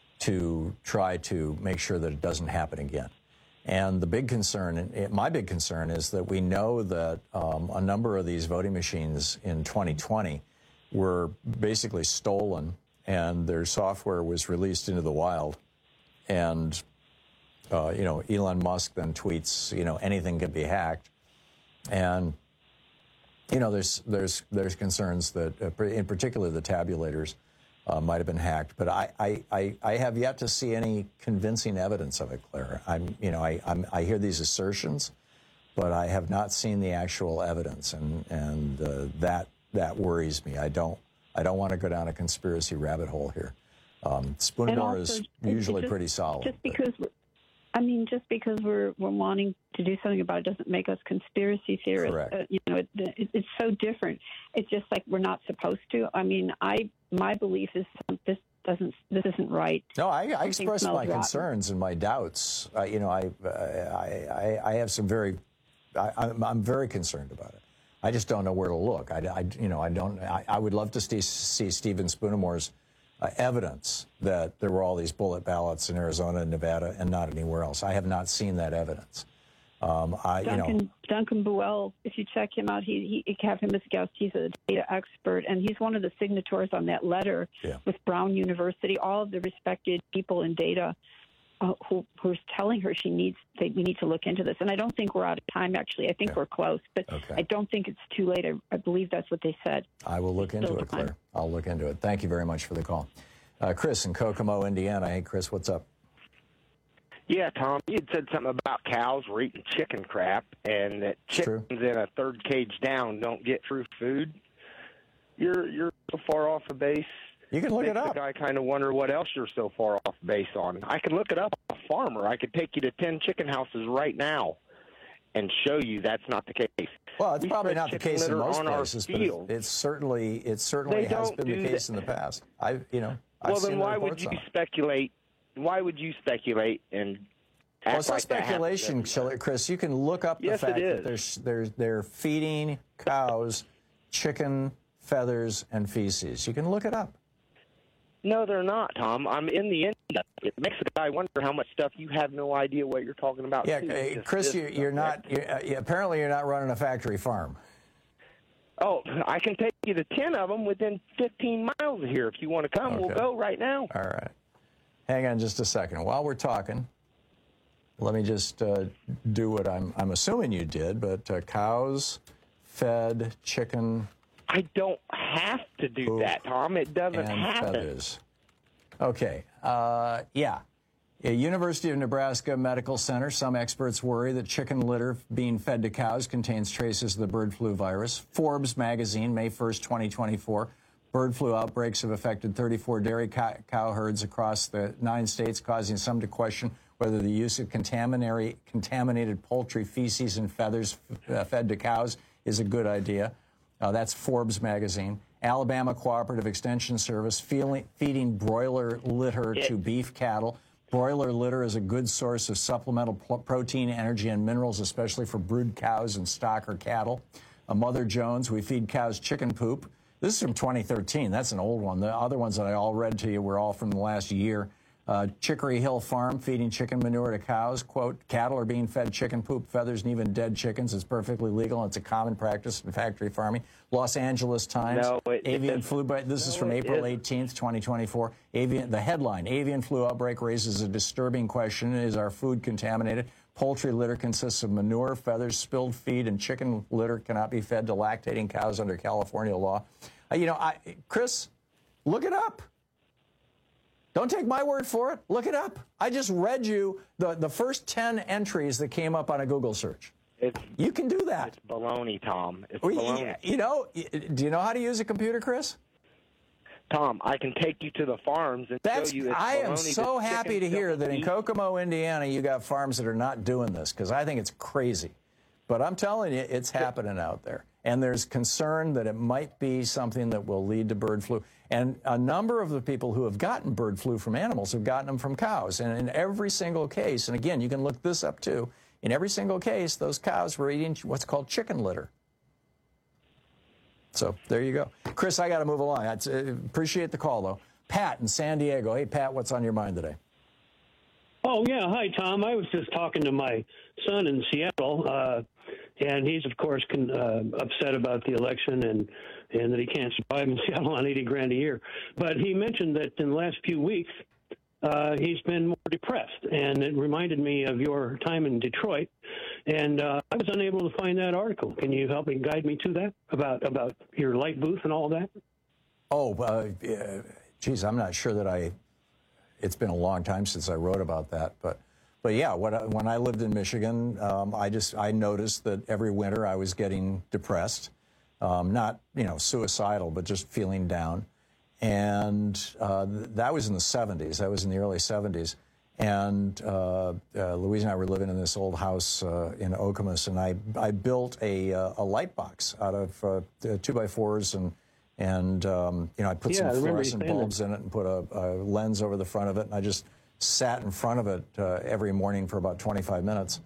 [SPEAKER 15] to try to make sure that it doesn't happen again. And the big concern, my big concern, is that we know that um, a number of these voting machines in twenty twenty were basically stolen, and their software was released into the wild. And, uh, you know, Elon Musk then tweets, you know, anything can be hacked. And, you know, there's there's there's concerns that, uh, in particular, the tabulators uh, might have been hacked. But I, I, I, I have yet to see any convincing evidence of it, Claire. I'm, you know, I I'm, I hear these assertions, but I have not seen the actual evidence, and and uh, that that worries me. I don't I don't want to go down a conspiracy rabbit hole here. Um, Spoonamore is usually
[SPEAKER 25] just,
[SPEAKER 15] pretty solid.
[SPEAKER 25] Just because, we're, I mean, just because we're we're wanting to do something about it doesn't make us conspiracy theorists.
[SPEAKER 15] Correct.
[SPEAKER 25] Uh, you know, it, it, it's so different. It's just like we're not supposed to. I mean, I my belief is this doesn't this isn't right.
[SPEAKER 15] No, I, I
[SPEAKER 25] Something
[SPEAKER 15] express my
[SPEAKER 25] smells rotten.
[SPEAKER 15] concerns and my doubts. Uh, you know, I, I I I have some very, I, I'm, I'm very concerned about it. I just don't know where to look. I, I you know, I don't. I, I would love to see, see Stephen Spoonamore's uh, evidence that there were all these bullet ballots in Arizona and Nevada and not anywhere else. I have not seen that evidence. Um, I,
[SPEAKER 25] Duncan,
[SPEAKER 15] you know,
[SPEAKER 25] Duncan Buell, if you check him out, he, he have him as a guest. He's a data expert, and he's one of the signatories on that letter
[SPEAKER 15] yeah.
[SPEAKER 25] with Brown University. All of the respected people in data uh, who who's telling her she needs they, we need to look into this. And I don't think we're out of time. Actually, I think
[SPEAKER 15] yeah.
[SPEAKER 25] we're close, but
[SPEAKER 15] okay.
[SPEAKER 25] I don't think it's too late. I, I believe that's what they said.
[SPEAKER 15] I will look into
[SPEAKER 25] Still
[SPEAKER 15] it,
[SPEAKER 25] time.
[SPEAKER 15] Claire. I'll look into it. Thank you very much for the call, uh, Chris in Kokomo, Indiana. Hey, Chris, what's up?
[SPEAKER 16] Yeah, Tom, you had said something about cows were eating chicken crap and that chickens in a third cage down don't get through food. You're you're so far off the base.
[SPEAKER 15] You can look
[SPEAKER 16] Makes
[SPEAKER 15] it up.
[SPEAKER 16] The guy kind of wonder what else you're so far off base on. I could look it up. I'm a farmer. I could take you to ten chicken houses right now and show you that's not the case.
[SPEAKER 15] Well, it's
[SPEAKER 16] We
[SPEAKER 15] probably
[SPEAKER 16] spread
[SPEAKER 15] not the
[SPEAKER 16] chicken
[SPEAKER 15] case in
[SPEAKER 16] litter
[SPEAKER 15] most
[SPEAKER 16] on our
[SPEAKER 15] places, but
[SPEAKER 16] field.
[SPEAKER 15] it, it's certainly it certainly
[SPEAKER 16] They
[SPEAKER 15] has
[SPEAKER 16] don't
[SPEAKER 15] been the
[SPEAKER 16] do
[SPEAKER 15] case
[SPEAKER 16] that.
[SPEAKER 15] in the past. I, you know, I've
[SPEAKER 16] Well,
[SPEAKER 15] seen
[SPEAKER 16] then
[SPEAKER 15] the
[SPEAKER 16] why would
[SPEAKER 15] reports
[SPEAKER 16] you
[SPEAKER 15] on it.
[SPEAKER 16] speculate? Why would you speculate and act
[SPEAKER 15] Well, it's not
[SPEAKER 16] like that happens
[SPEAKER 15] speculation,
[SPEAKER 16] everywhere?
[SPEAKER 15] Chris. You can look up the
[SPEAKER 16] Yes, it
[SPEAKER 15] fact that
[SPEAKER 16] is.
[SPEAKER 15] they're, they're, they're feeding cows chicken feathers and feces. You can look it up.
[SPEAKER 16] No, they're not, Tom. I'm in the industry. It makes a guy wonder how much stuff you have no idea what you're talking about.
[SPEAKER 15] Yeah,
[SPEAKER 16] too.
[SPEAKER 15] uh,
[SPEAKER 16] It's just
[SPEAKER 15] Chris,
[SPEAKER 16] this
[SPEAKER 15] you're,
[SPEAKER 16] stuff,
[SPEAKER 15] you're
[SPEAKER 16] right?
[SPEAKER 15] not. You're, uh, yeah, apparently, you're not running a factory farm.
[SPEAKER 16] Oh, I can take you to ten of them within fifteen miles of here. If you want to come, we'll
[SPEAKER 15] Okay.
[SPEAKER 16] go right now.
[SPEAKER 15] All right. Hang on just a second. While we're talking, let me just uh, do what I'm, I'm assuming you did, but uh, cows fed chicken.
[SPEAKER 16] I don't have to do
[SPEAKER 15] poop
[SPEAKER 16] that, Tom. It doesn't
[SPEAKER 15] and
[SPEAKER 16] happen.
[SPEAKER 15] feathers. Okay. Uh, yeah. A University of Nebraska Medical Center. Some experts worry that chicken litter being fed to cows contains traces of the bird flu virus. Forbes magazine, May first, twenty twenty-four. Bird flu outbreaks have affected thirty-four dairy cow, cow herds across the nine states, causing some to question whether the use of contaminated poultry feces and feathers uh, fed to cows is a good idea. Uh, that's Forbes magazine. Alabama Cooperative Extension Service feeling, feeding broiler litter to beef cattle. Broiler litter is a good source of supplemental pl- protein, energy, and minerals, especially for brood cows and stocker cattle. Uh, Mother Jones, we feed cows chicken poop. This is from twenty thirteen. That's an old one. The other ones that I all read to you were all from the last year. Uh, Chicory Hill Farm feeding chicken manure to cows. Quote, cattle are being fed chicken poop, feathers, and even dead chickens. It's perfectly legal, and it's a common practice in factory farming. Los Angeles Times.
[SPEAKER 16] No, it
[SPEAKER 15] avian
[SPEAKER 16] isn't.
[SPEAKER 15] flu. This is
[SPEAKER 16] No,
[SPEAKER 15] from
[SPEAKER 16] it
[SPEAKER 15] April
[SPEAKER 16] isn't.
[SPEAKER 15] eighteenth, twenty twenty-four. Avian, the headline, avian flu outbreak raises a disturbing question. Is our food contaminated? Poultry litter consists of manure, feathers, spilled feed, and chicken litter cannot be fed to lactating cows under California law. Uh, you know, I, Chris, look it up. Don't take my word for it. Look it up. I just read you the, the first ten entries that came up on a Google search.
[SPEAKER 16] It's,
[SPEAKER 15] you can do that.
[SPEAKER 16] It's baloney, Tom. It's
[SPEAKER 15] Well,
[SPEAKER 16] baloney.
[SPEAKER 15] yeah, you know, do you know how to use a computer, Chris?
[SPEAKER 16] Tom, I can take you to the farms and
[SPEAKER 15] That's,
[SPEAKER 16] show you it's
[SPEAKER 15] I am
[SPEAKER 16] baloney
[SPEAKER 15] so
[SPEAKER 16] that
[SPEAKER 15] happy to
[SPEAKER 16] chickens
[SPEAKER 15] hear
[SPEAKER 16] don't
[SPEAKER 15] that in
[SPEAKER 16] eat.
[SPEAKER 15] Kokomo, Indiana, you got farms that are not doing this, because I think it's crazy. But I'm telling you, it's happening out there. And there's concern that it might be something that will lead to bird flu. And a number of the people who have gotten bird flu from animals have gotten them from cows. And in every single case, and again, you can look this up too, in every single case, those cows were eating what's called chicken litter. So there you go. Chris, I got to move along. I uh, appreciate the call, though. Pat in San Diego. Hey, Pat, what's on your mind today?
[SPEAKER 17] Oh, yeah. Hi, Tom. I was just talking to my son in Seattle, uh, and he's, of course, con- uh, upset about the election and, and that he can't survive in Seattle on eighty grand a year. But he mentioned that in the last few weeks, uh, he's been more depressed, and it reminded me of your time in Detroit. And uh, I was unable to find that article. Can you help me guide me to that about about your light booth and all that?
[SPEAKER 15] Oh, uh, uh, geez, I'm not sure that I. It's been a long time since I wrote about that, but but yeah, when I, when I lived in Michigan, um, I just I noticed that every winter I was getting depressed. um, not, you know, suicidal, but just feeling down. And uh, that was in the seventies. That was in the early seventies. And uh, uh, Louise and I were living in this old house uh, in Okemos, and I, I built a, uh, a light box out of uh, two by fours, and and um, you know, I put
[SPEAKER 17] Yeah, I
[SPEAKER 15] some
[SPEAKER 17] remember you
[SPEAKER 15] fluorescent
[SPEAKER 17] saying
[SPEAKER 15] bulbs in it and put a, a lens over the front of it, and I just sat in front of it uh, every morning for about twenty-five minutes,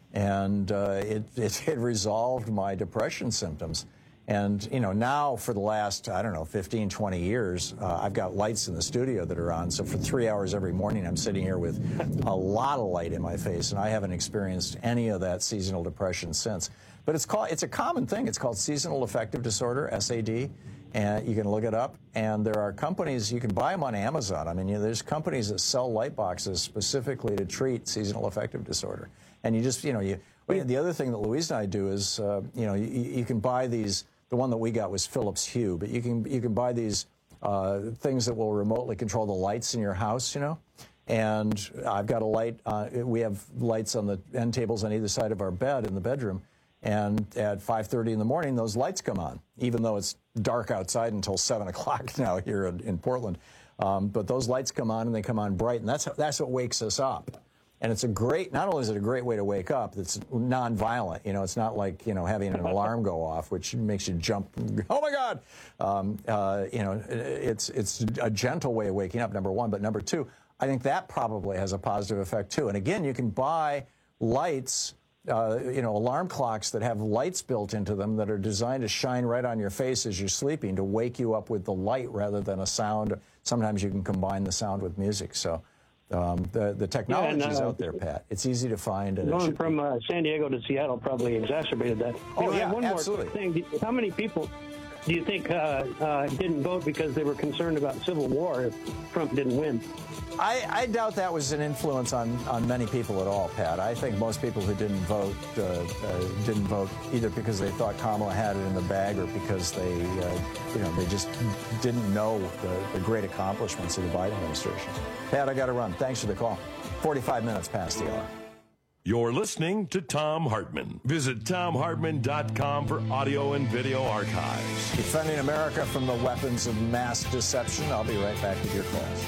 [SPEAKER 15] and uh, it, it it resolved my depression symptoms. And, you know, now for the last, I don't know, fifteen, twenty years, uh, I've got lights in the studio that are on. So for three hours every morning, I'm sitting here with a lot of light in my face, and I haven't experienced any of that seasonal depression since. But it's called, it's a common thing. It's called seasonal affective disorder, S A D, and you can look it up. And there are companies, you can buy them on Amazon. I mean, you know, there's companies that sell light boxes specifically to treat seasonal affective disorder. And you just, you know, you, the other thing that Louise and I do is, uh, you know, you, you can buy these. The one that we got was Philips Hue, but you can you can buy these uh, things that will remotely control the lights in your house, you know. And I've got a light. Uh, we have lights on the end tables on either side of our bed in the bedroom. And at five thirty in the morning, those lights come on, even though it's dark outside until seven o'clock now here in, in Portland. Um, but those lights come on, and they come on bright, and that's that's what wakes us up. And it's a great, not only is it a great way to wake up, it's nonviolent. You know, it's not like, you know, having an alarm go off, which makes you jump, oh my God. Um, uh, you know, it's, it's a gentle way of waking up, number one. But number two, I think that probably has a positive effect too. And again, you can buy lights, uh, you know, alarm clocks that have lights built into them that are designed to shine right on your face as you're sleeping to wake you up with the light rather than a sound. Sometimes you can combine the sound with music. So. Um, the, the technology is
[SPEAKER 17] yeah, uh,
[SPEAKER 15] out there, Pat. It's easy to find. And
[SPEAKER 17] going from uh, San Diego to Seattle probably exacerbated that. You
[SPEAKER 15] oh,
[SPEAKER 17] know,
[SPEAKER 15] yeah,
[SPEAKER 17] one
[SPEAKER 15] absolutely.
[SPEAKER 17] More thing. How many people do you think uh, uh, didn't vote because they were concerned about civil war if Trump didn't win?
[SPEAKER 15] I, I doubt that was an influence on, on many people at all, Pat. I think most people who didn't vote uh, uh, didn't vote either because they thought Kamala had it in the bag or because they, uh, you know, they just didn't know the, the great accomplishments of the Biden administration. Pat, I got to run. Thanks for the call. forty-five minutes past the hour.
[SPEAKER 14] You're listening to Thom Hartmann. Visit Thom Hartmann dot com for audio and video archives.
[SPEAKER 15] Defending America from the weapons of mass deception. I'll be right back with your calls.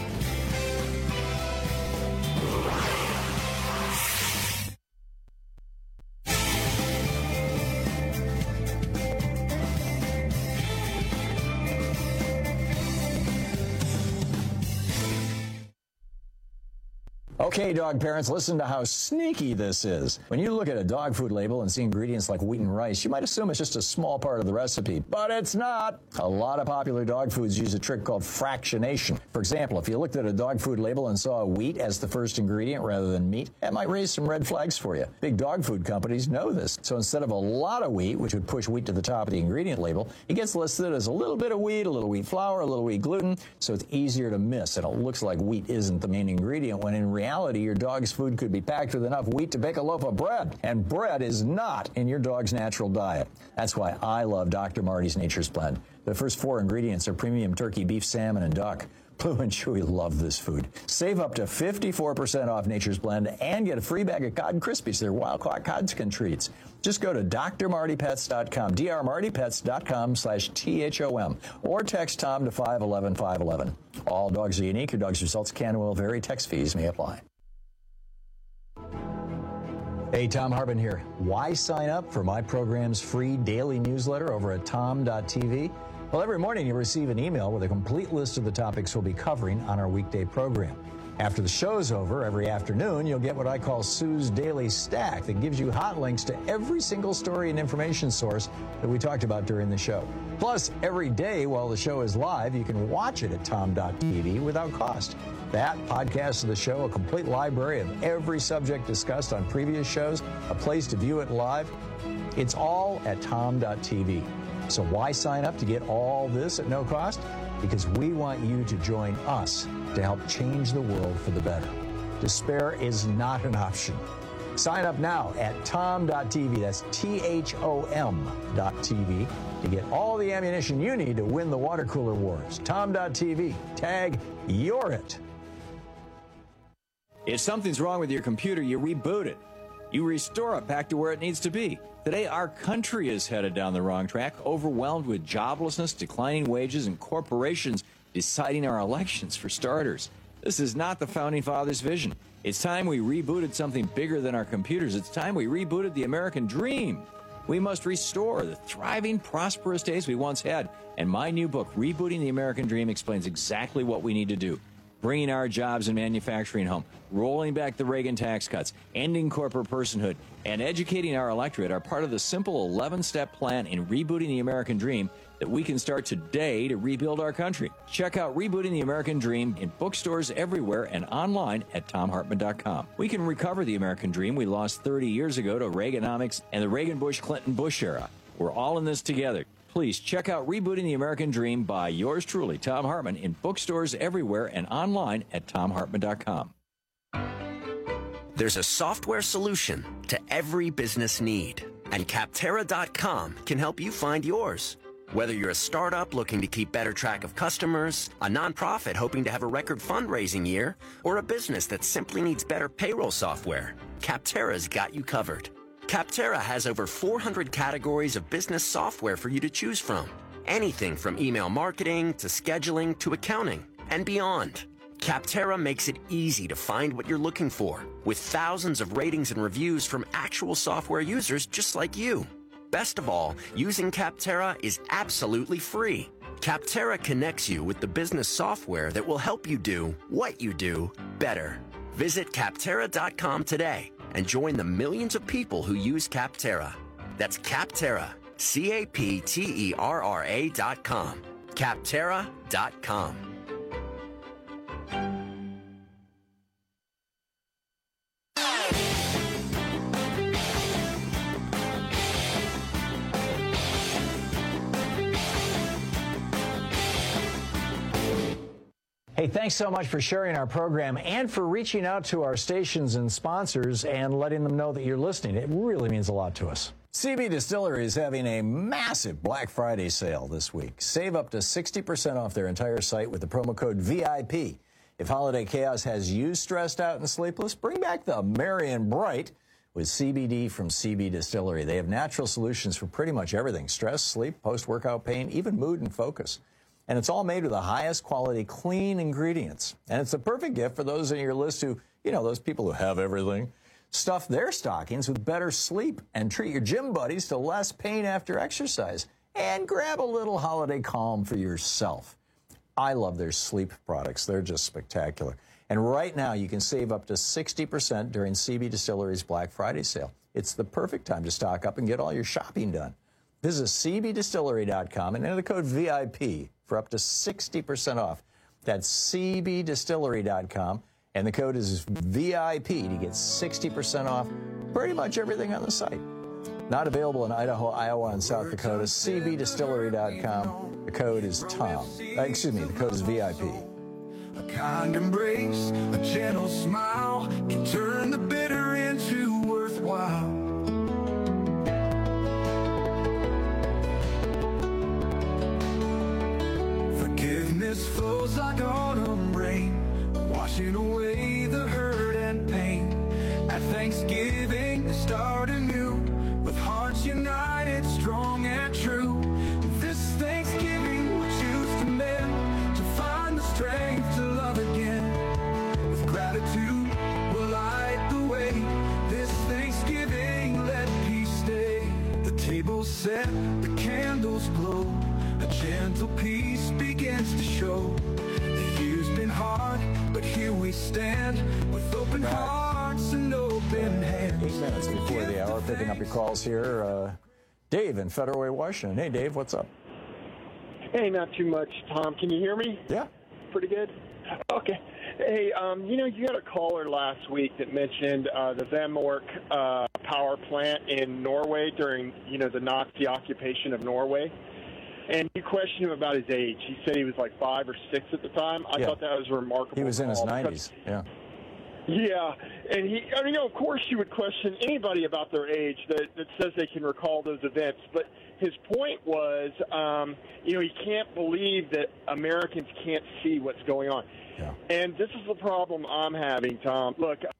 [SPEAKER 15] Okay, dog parents, listen to how sneaky this is. When you look at a dog food label and see ingredients like wheat and rice, you might assume it's just a small part of the recipe, but it's not. A lot of popular dog foods use a trick called fractionation. For example, if you looked at a dog food label and saw wheat as the first ingredient rather than meat, that might raise some red flags for you. Big dog food companies know this. So instead of a lot of wheat, which would push wheat to the top of the ingredient label, it gets listed as a little bit of wheat, a little wheat flour, a little wheat gluten, so it's easier to miss, and it looks like wheat isn't the main ingredient, when in reality, your dog's food could be packed with enough wheat to bake a loaf of bread. And bread is not in your dog's natural diet. That's why I love Doctor Marty's Nature's Blend. The first four ingredients are premium turkey, beef, salmon, and duck. Blue and Chewy love this food. Save up to fifty-four percent off Nature's Blend and get a free bag of Cod Krispies. They're wild-caught Codskin treats. Just go to D R Marty Pets dot com, D R Marty Pets dot com slash T H O M, or text Tom to five one one, five one one. All dogs are unique. Your dog's results can and will vary. Text fees may apply. Hey, Thom Hartmann here. Why sign up for my program's free daily newsletter over at tom dot t v? Well, every morning you receive an email with a complete list of the topics we'll be covering on our weekday program. After the show's over, every afternoon, you'll get what I call Sue's Daily Stack that gives you hot links to every single story and information source that we talked about during the show. Plus, every day while the show is live, you can watch it at tom dot t v without cost. That, podcast of the show, a complete library of every subject discussed on previous shows, a place to view it live. It's all at tom dot t v. So why sign up to get all this at no cost? Because we want you to join us to help change the world for the better. Despair is not an option. Sign up now at tom dot t v. That's T H O M dot T V to get all the ammunition you need to win the water cooler wars. tom dot t v. Tag You're It. If something's wrong with your computer, you reboot it. you restore it back to where it needs to be. Today, our country is headed down the wrong track, overwhelmed with joblessness, declining wages, and corporations deciding our elections for starters. This is not the Founding Fathers' vision. It's time we rebooted something bigger than our computers. It's time we rebooted the American dream. We must restore the thriving, prosperous days we once had. And my new book, Rebooting the American Dream, explains exactly what we need to do. Bringing our jobs and manufacturing home, rolling back the Reagan tax cuts, ending corporate personhood, and educating our electorate are part of the simple eleven-step plan in Rebooting the American Dream that we can start today to rebuild our country. Check out Rebooting the American Dream in bookstores everywhere and online at tom hartman dot com. We can recover the American dream we lost thirty years ago to Reaganomics and the Reagan-Bush-Clinton-Bush era. We're all in this together. Please check out Rebooting the American Dream by yours truly, Thom Hartmann, in bookstores everywhere and online at tom hartman dot com.
[SPEAKER 19] There's a software solution to every business need, and Capterra dot com can help you find yours. Whether you're a startup looking to keep better track of customers, a nonprofit hoping to have a record fundraising year, or a business that simply needs better payroll software, Capterra's got you covered. Capterra has over four hundred categories of business software for you to choose from. Anything from email marketing to scheduling to accounting and beyond. Capterra makes it easy to find what you're looking for, with thousands of ratings and reviews from actual software users just like you. Best of all, using Capterra is absolutely free. Capterra connects you with the business software that will help you do what you do better. Visit Capterra dot com today and join the millions of people who use Capterra. That's Capterra, C A P T E R R A dot com. Capterra dot com.
[SPEAKER 15] Hey, thanks so much for sharing our program and for reaching out to our stations and sponsors and letting them know that you're listening. It really means a lot to us. C B Distillery is having a massive Black Friday sale this week. Save up to sixty percent off their entire site with the promo code V I P. If holiday chaos has you stressed out and sleepless, bring back the merry and bright with C B D from C B Distillery. They have natural solutions for pretty much everything: stress, sleep, post-workout pain, even mood and focus. And it's all made with the highest quality, clean ingredients. And it's a perfect gift for those on your list who, you know, those people who have everything. Stuff their stockings with better sleep and treat your gym buddies to less pain after exercise. And grab a little holiday calm for yourself. I love their sleep products. They're just spectacular. And right now, you can save up to sixty percent during C B Distillery's Black Friday sale. It's the perfect time to stock up and get all your shopping done. Visit C B Distillery dot com and enter the code V I P for up to sixty percent off. That's C B Distillery dot com, and the code is V I P to get sixty percent off pretty much everything on the site. Not available in Idaho, Iowa, and South Dakota. C B Distillery dot com. The code is Tom. Uh, excuse me, the code is V I P.
[SPEAKER 3] A kind embrace, a gentle smile can turn the bitter into worthwhile. Forgiveness flows like autumn rain, washing away the hurt and pain. At Thanksgiving, they start anew, with hearts united, strong and true. This Thanksgiving, we'll choose to mend, to find the strength to love again. With gratitude, we'll light the way. This Thanksgiving, let peace stay. The table's set, the candles glow. A gentle peace begins to show. The year's been hard, but here we stand with open hearts and open hands.
[SPEAKER 15] Eight minutes before the hour, picking up your calls here. Uh, Dave in Federal Way, Washington. Hey, Dave, what's up?
[SPEAKER 20] Hey, not too much, Tom. Can you hear me?
[SPEAKER 15] Yeah.
[SPEAKER 20] Pretty good? Okay. Hey, um, you know, you had a caller last week that mentioned uh, the Vemork uh, power plant in Norway during, you know, the Nazi occupation of Norway. And you questioned him about his age. He said he was like five or six at the time. I
[SPEAKER 15] Yeah.
[SPEAKER 20] thought that was a remarkable.
[SPEAKER 15] He was in his
[SPEAKER 20] call
[SPEAKER 15] nineties.
[SPEAKER 20] because-
[SPEAKER 15] Yeah.
[SPEAKER 20] Yeah, and he, I mean, you know, of course you would question anybody about their age that, that says they can recall those events. But his point was, um, you know, he can't believe that Americans can't see what's going on.
[SPEAKER 15] Yeah.
[SPEAKER 20] And this is the problem I'm having, Tom. Look,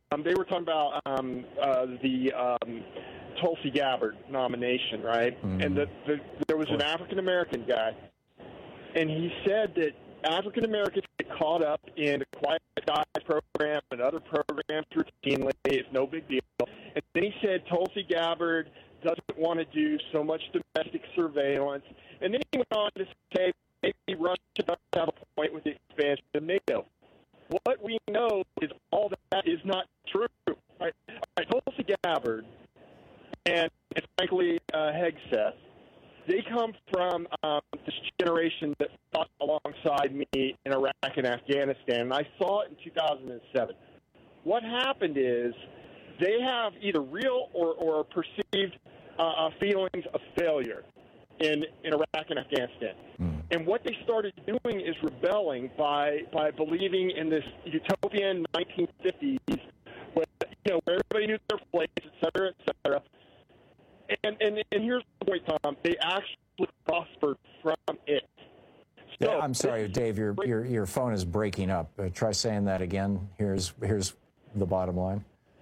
[SPEAKER 20] um, they were talking about um, uh, the um, Tulsi Gabbard nomination, right? Mm-hmm. And the, the, there was an African-American guy, and he said that African-Americans get caught up in the Quiet Skies program and other programs routinely. It's no big deal. And then he said Tulsi Gabbard doesn't want to do so much domestic surveillance. And then he went on to say maybe Russia does have a point with the expansion of NATO. What we know is all that is not true. Right? Right, Tulsi Gabbard and, and frankly, uh, Hegseth, they come from um, this generation that fought alongside me in Iraq and Afghanistan, and I saw it in two thousand seven. What happened is they have either real or, or perceived uh, feelings of failure in, in Iraq and Afghanistan. Mm. And what they started doing is rebelling by, by believing in this utopian nineteen fifties where, you know, where everybody knew their place, et cetera, et cetera. And, and and here's the point, Tom. They actually prospered from it. So,
[SPEAKER 15] yeah, I'm sorry, Dave. Your your your phone is breaking up. Uh, try saying that again. Here's here's the bottom line.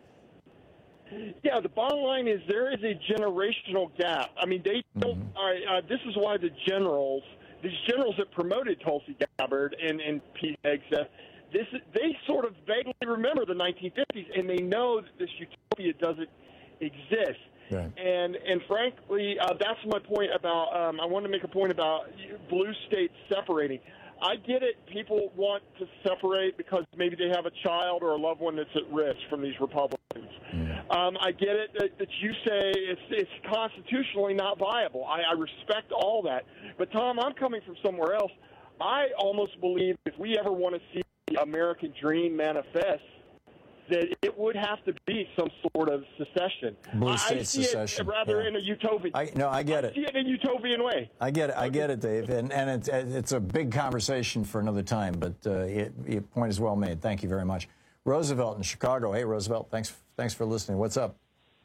[SPEAKER 20] Yeah, the bottom line is there is a generational gap. I mean, they don't. Mm-hmm. All right, uh, this is why the generals, these generals that promoted Tulsi Gabbard and and Pete Hegseth, this they sort of vaguely remember the nineteen fifties, and they know that this utopia doesn't exist. Right. And and frankly, uh, that's my point about. Um, I want to make a point about blue states separating. I get it. People want to separate because maybe they have a child or a loved one that's at risk from these Republicans. Mm. Um, I get it that, that you say it's it's constitutionally not viable. I, I respect all that. But Tom, I'm coming from somewhere else. I almost believe if we ever want to see the American dream manifest, that it would have to be some sort of secession.
[SPEAKER 15] Blue state
[SPEAKER 20] I see
[SPEAKER 15] secession.
[SPEAKER 20] it rather
[SPEAKER 15] yeah.
[SPEAKER 20] in a utopian.
[SPEAKER 15] I, no, I get it.
[SPEAKER 20] I see it in a utopian way.
[SPEAKER 15] I get it. I get it, Dave. And and it's it's a big conversation for another time. But uh, it, your point is well made. Thank you very much, Roosevelt in Chicago. Hey, Roosevelt. Thanks. Thanks for listening. What's up?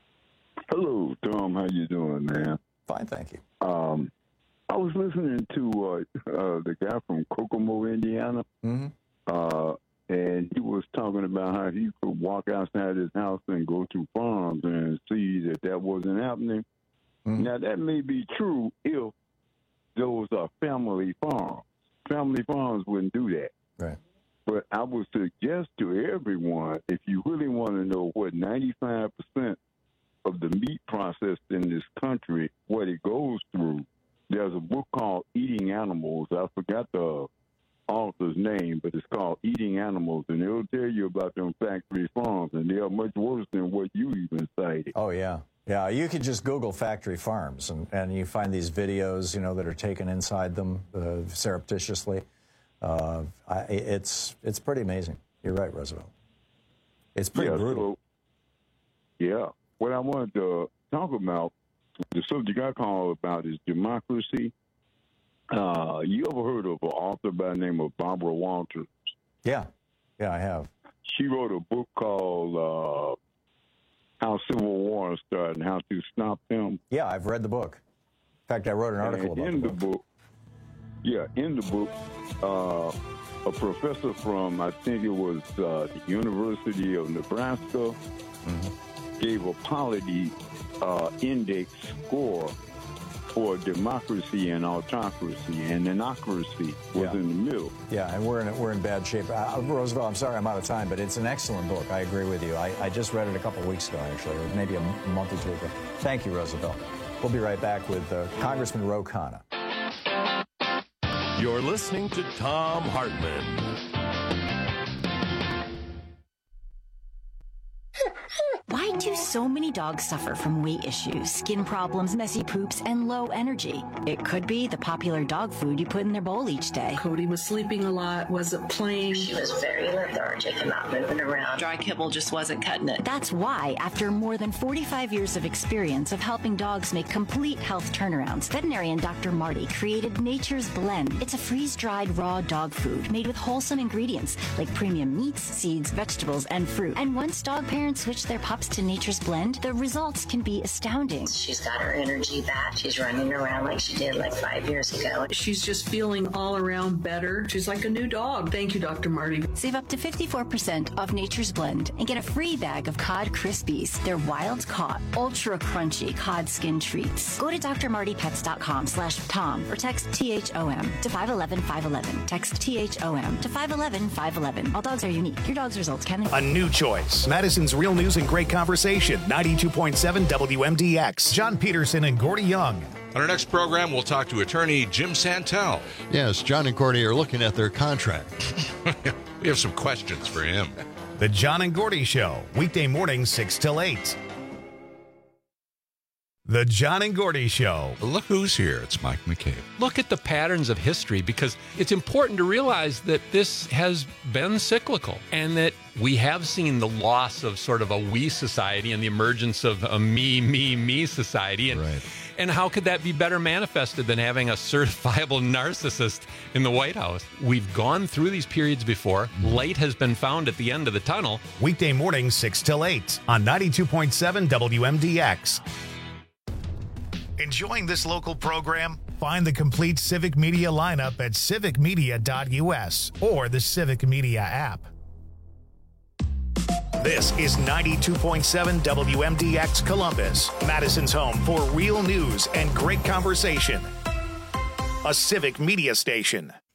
[SPEAKER 4] Hello, Tom. How you doing, man?
[SPEAKER 15] Fine, thank you.
[SPEAKER 4] Um, I was listening to uh, uh, the guy from Kokomo, Indiana.
[SPEAKER 15] Mm-hmm.
[SPEAKER 4] Uh, And he was talking about how he could walk outside his house and go to farms and see that that wasn't happening. Mm-hmm. Now, that may be true if those are family farms. Family farms wouldn't do that.
[SPEAKER 15] Right.
[SPEAKER 4] But I would suggest to everyone, if you really want to know what ninety-five percent of the meat processed in this country, what it goes through, there's a book called Eating Animals. I forgot the author's name, but it's called Eating Animals, and it'll tell you about them factory farms, and they are much worse than what you even cited.
[SPEAKER 15] Oh, yeah. Yeah, you could just Google factory farms, and, and you find these videos, you know, that are taken inside them uh, surreptitiously. Uh, I, it's it's pretty amazing. You're right, Roosevelt. It's pretty
[SPEAKER 4] yeah,
[SPEAKER 15] brutal.
[SPEAKER 4] So, yeah. What I wanted to talk about, the subject I call about is democracy. Uh, you ever heard of an author by the name of Barbara Walters?
[SPEAKER 15] Yeah. Yeah, I have.
[SPEAKER 4] She wrote a book called uh, How Civil Wars Started and How to Stop Them.
[SPEAKER 15] Yeah, I've read the book. In fact, I wrote an article
[SPEAKER 4] and
[SPEAKER 15] about
[SPEAKER 4] in
[SPEAKER 15] the
[SPEAKER 4] book.
[SPEAKER 15] book.
[SPEAKER 4] book. Yeah, in the book, uh, a professor from, I think it was uh, the University of Nebraska, mm-hmm. gave a polity uh, index score for democracy and autocracy, and anocracy was
[SPEAKER 15] yeah.
[SPEAKER 4] in the middle.
[SPEAKER 15] Yeah, and we're in we're in bad shape. Uh, Roosevelt, I'm sorry I'm out of time, but it's an excellent book. I agree with you. I, I just read it a couple of weeks ago, actually, or maybe a m- month or two ago. Thank you, Roosevelt. We'll be right back with uh, Congressman Ro Khanna.
[SPEAKER 14] You're listening to Thom Hartmann.
[SPEAKER 6] Why do so many dogs suffer from weight issues, skin problems, messy poops, and low energy? It could be the popular dog food you put in their bowl each day.
[SPEAKER 7] Cody was sleeping a lot, wasn't playing.
[SPEAKER 21] She was very lethargic and not moving around.
[SPEAKER 7] Dry kibble just wasn't cutting it.
[SPEAKER 6] That's why, after more than forty-five years of experience of helping dogs make complete health turnarounds, veterinarian Doctor Marty created Nature's Blend. It's a freeze-dried raw dog food made with wholesome ingredients like premium meats, seeds, vegetables, and fruit. And once dog parents switch their pups to Nature's Blend, the results can be astounding.
[SPEAKER 21] She's got her energy back. She's running around like she did like five years ago.
[SPEAKER 7] She's just feeling all around better. She's like a new dog. Thank you, Doctor Marty.
[SPEAKER 6] Save up to fifty-four percent off Nature's Blend and get a free bag of Cod Krispies. They're wild caught, ultra crunchy cod skin treats. Go to d r marty pets dot com slash Tom or text T H O M to five one one five one one. Text T H O M to five one one five one one. All dogs are unique. Your dog's results can...
[SPEAKER 1] A new choice. Madison's Real News and Great Conversation. ninety-two point seven W M D X. John Peterson and Gordy Young.
[SPEAKER 2] On our next program, we'll talk to attorney Jim Santel.
[SPEAKER 8] Yes, John and Gordy are looking at their contract.
[SPEAKER 2] We have some questions for him.
[SPEAKER 1] The John and Gordy Show. Weekday mornings, six till eight. The John and Gordy Show.
[SPEAKER 2] Look who's here. It's Mike McCabe.
[SPEAKER 22] Look at the patterns of history, because it's important to realize that this has been cyclical and that we have seen the loss of sort of a we society and the emergence of a me, me, me society. And,
[SPEAKER 8] right.
[SPEAKER 22] and how could that be better manifested than having a certifiable narcissist in the White House? We've gone through these periods before. Light has been found at the end of the tunnel.
[SPEAKER 1] Weekday mornings, six till eight on ninety-two point seven W M D X. Enjoying this local program? Find the complete Civic Media lineup at civic media dot U S or the Civic Media app. This is ninety-two point seven W M D X Columbus, Madison's home for real news and great conversation. A Civic Media station.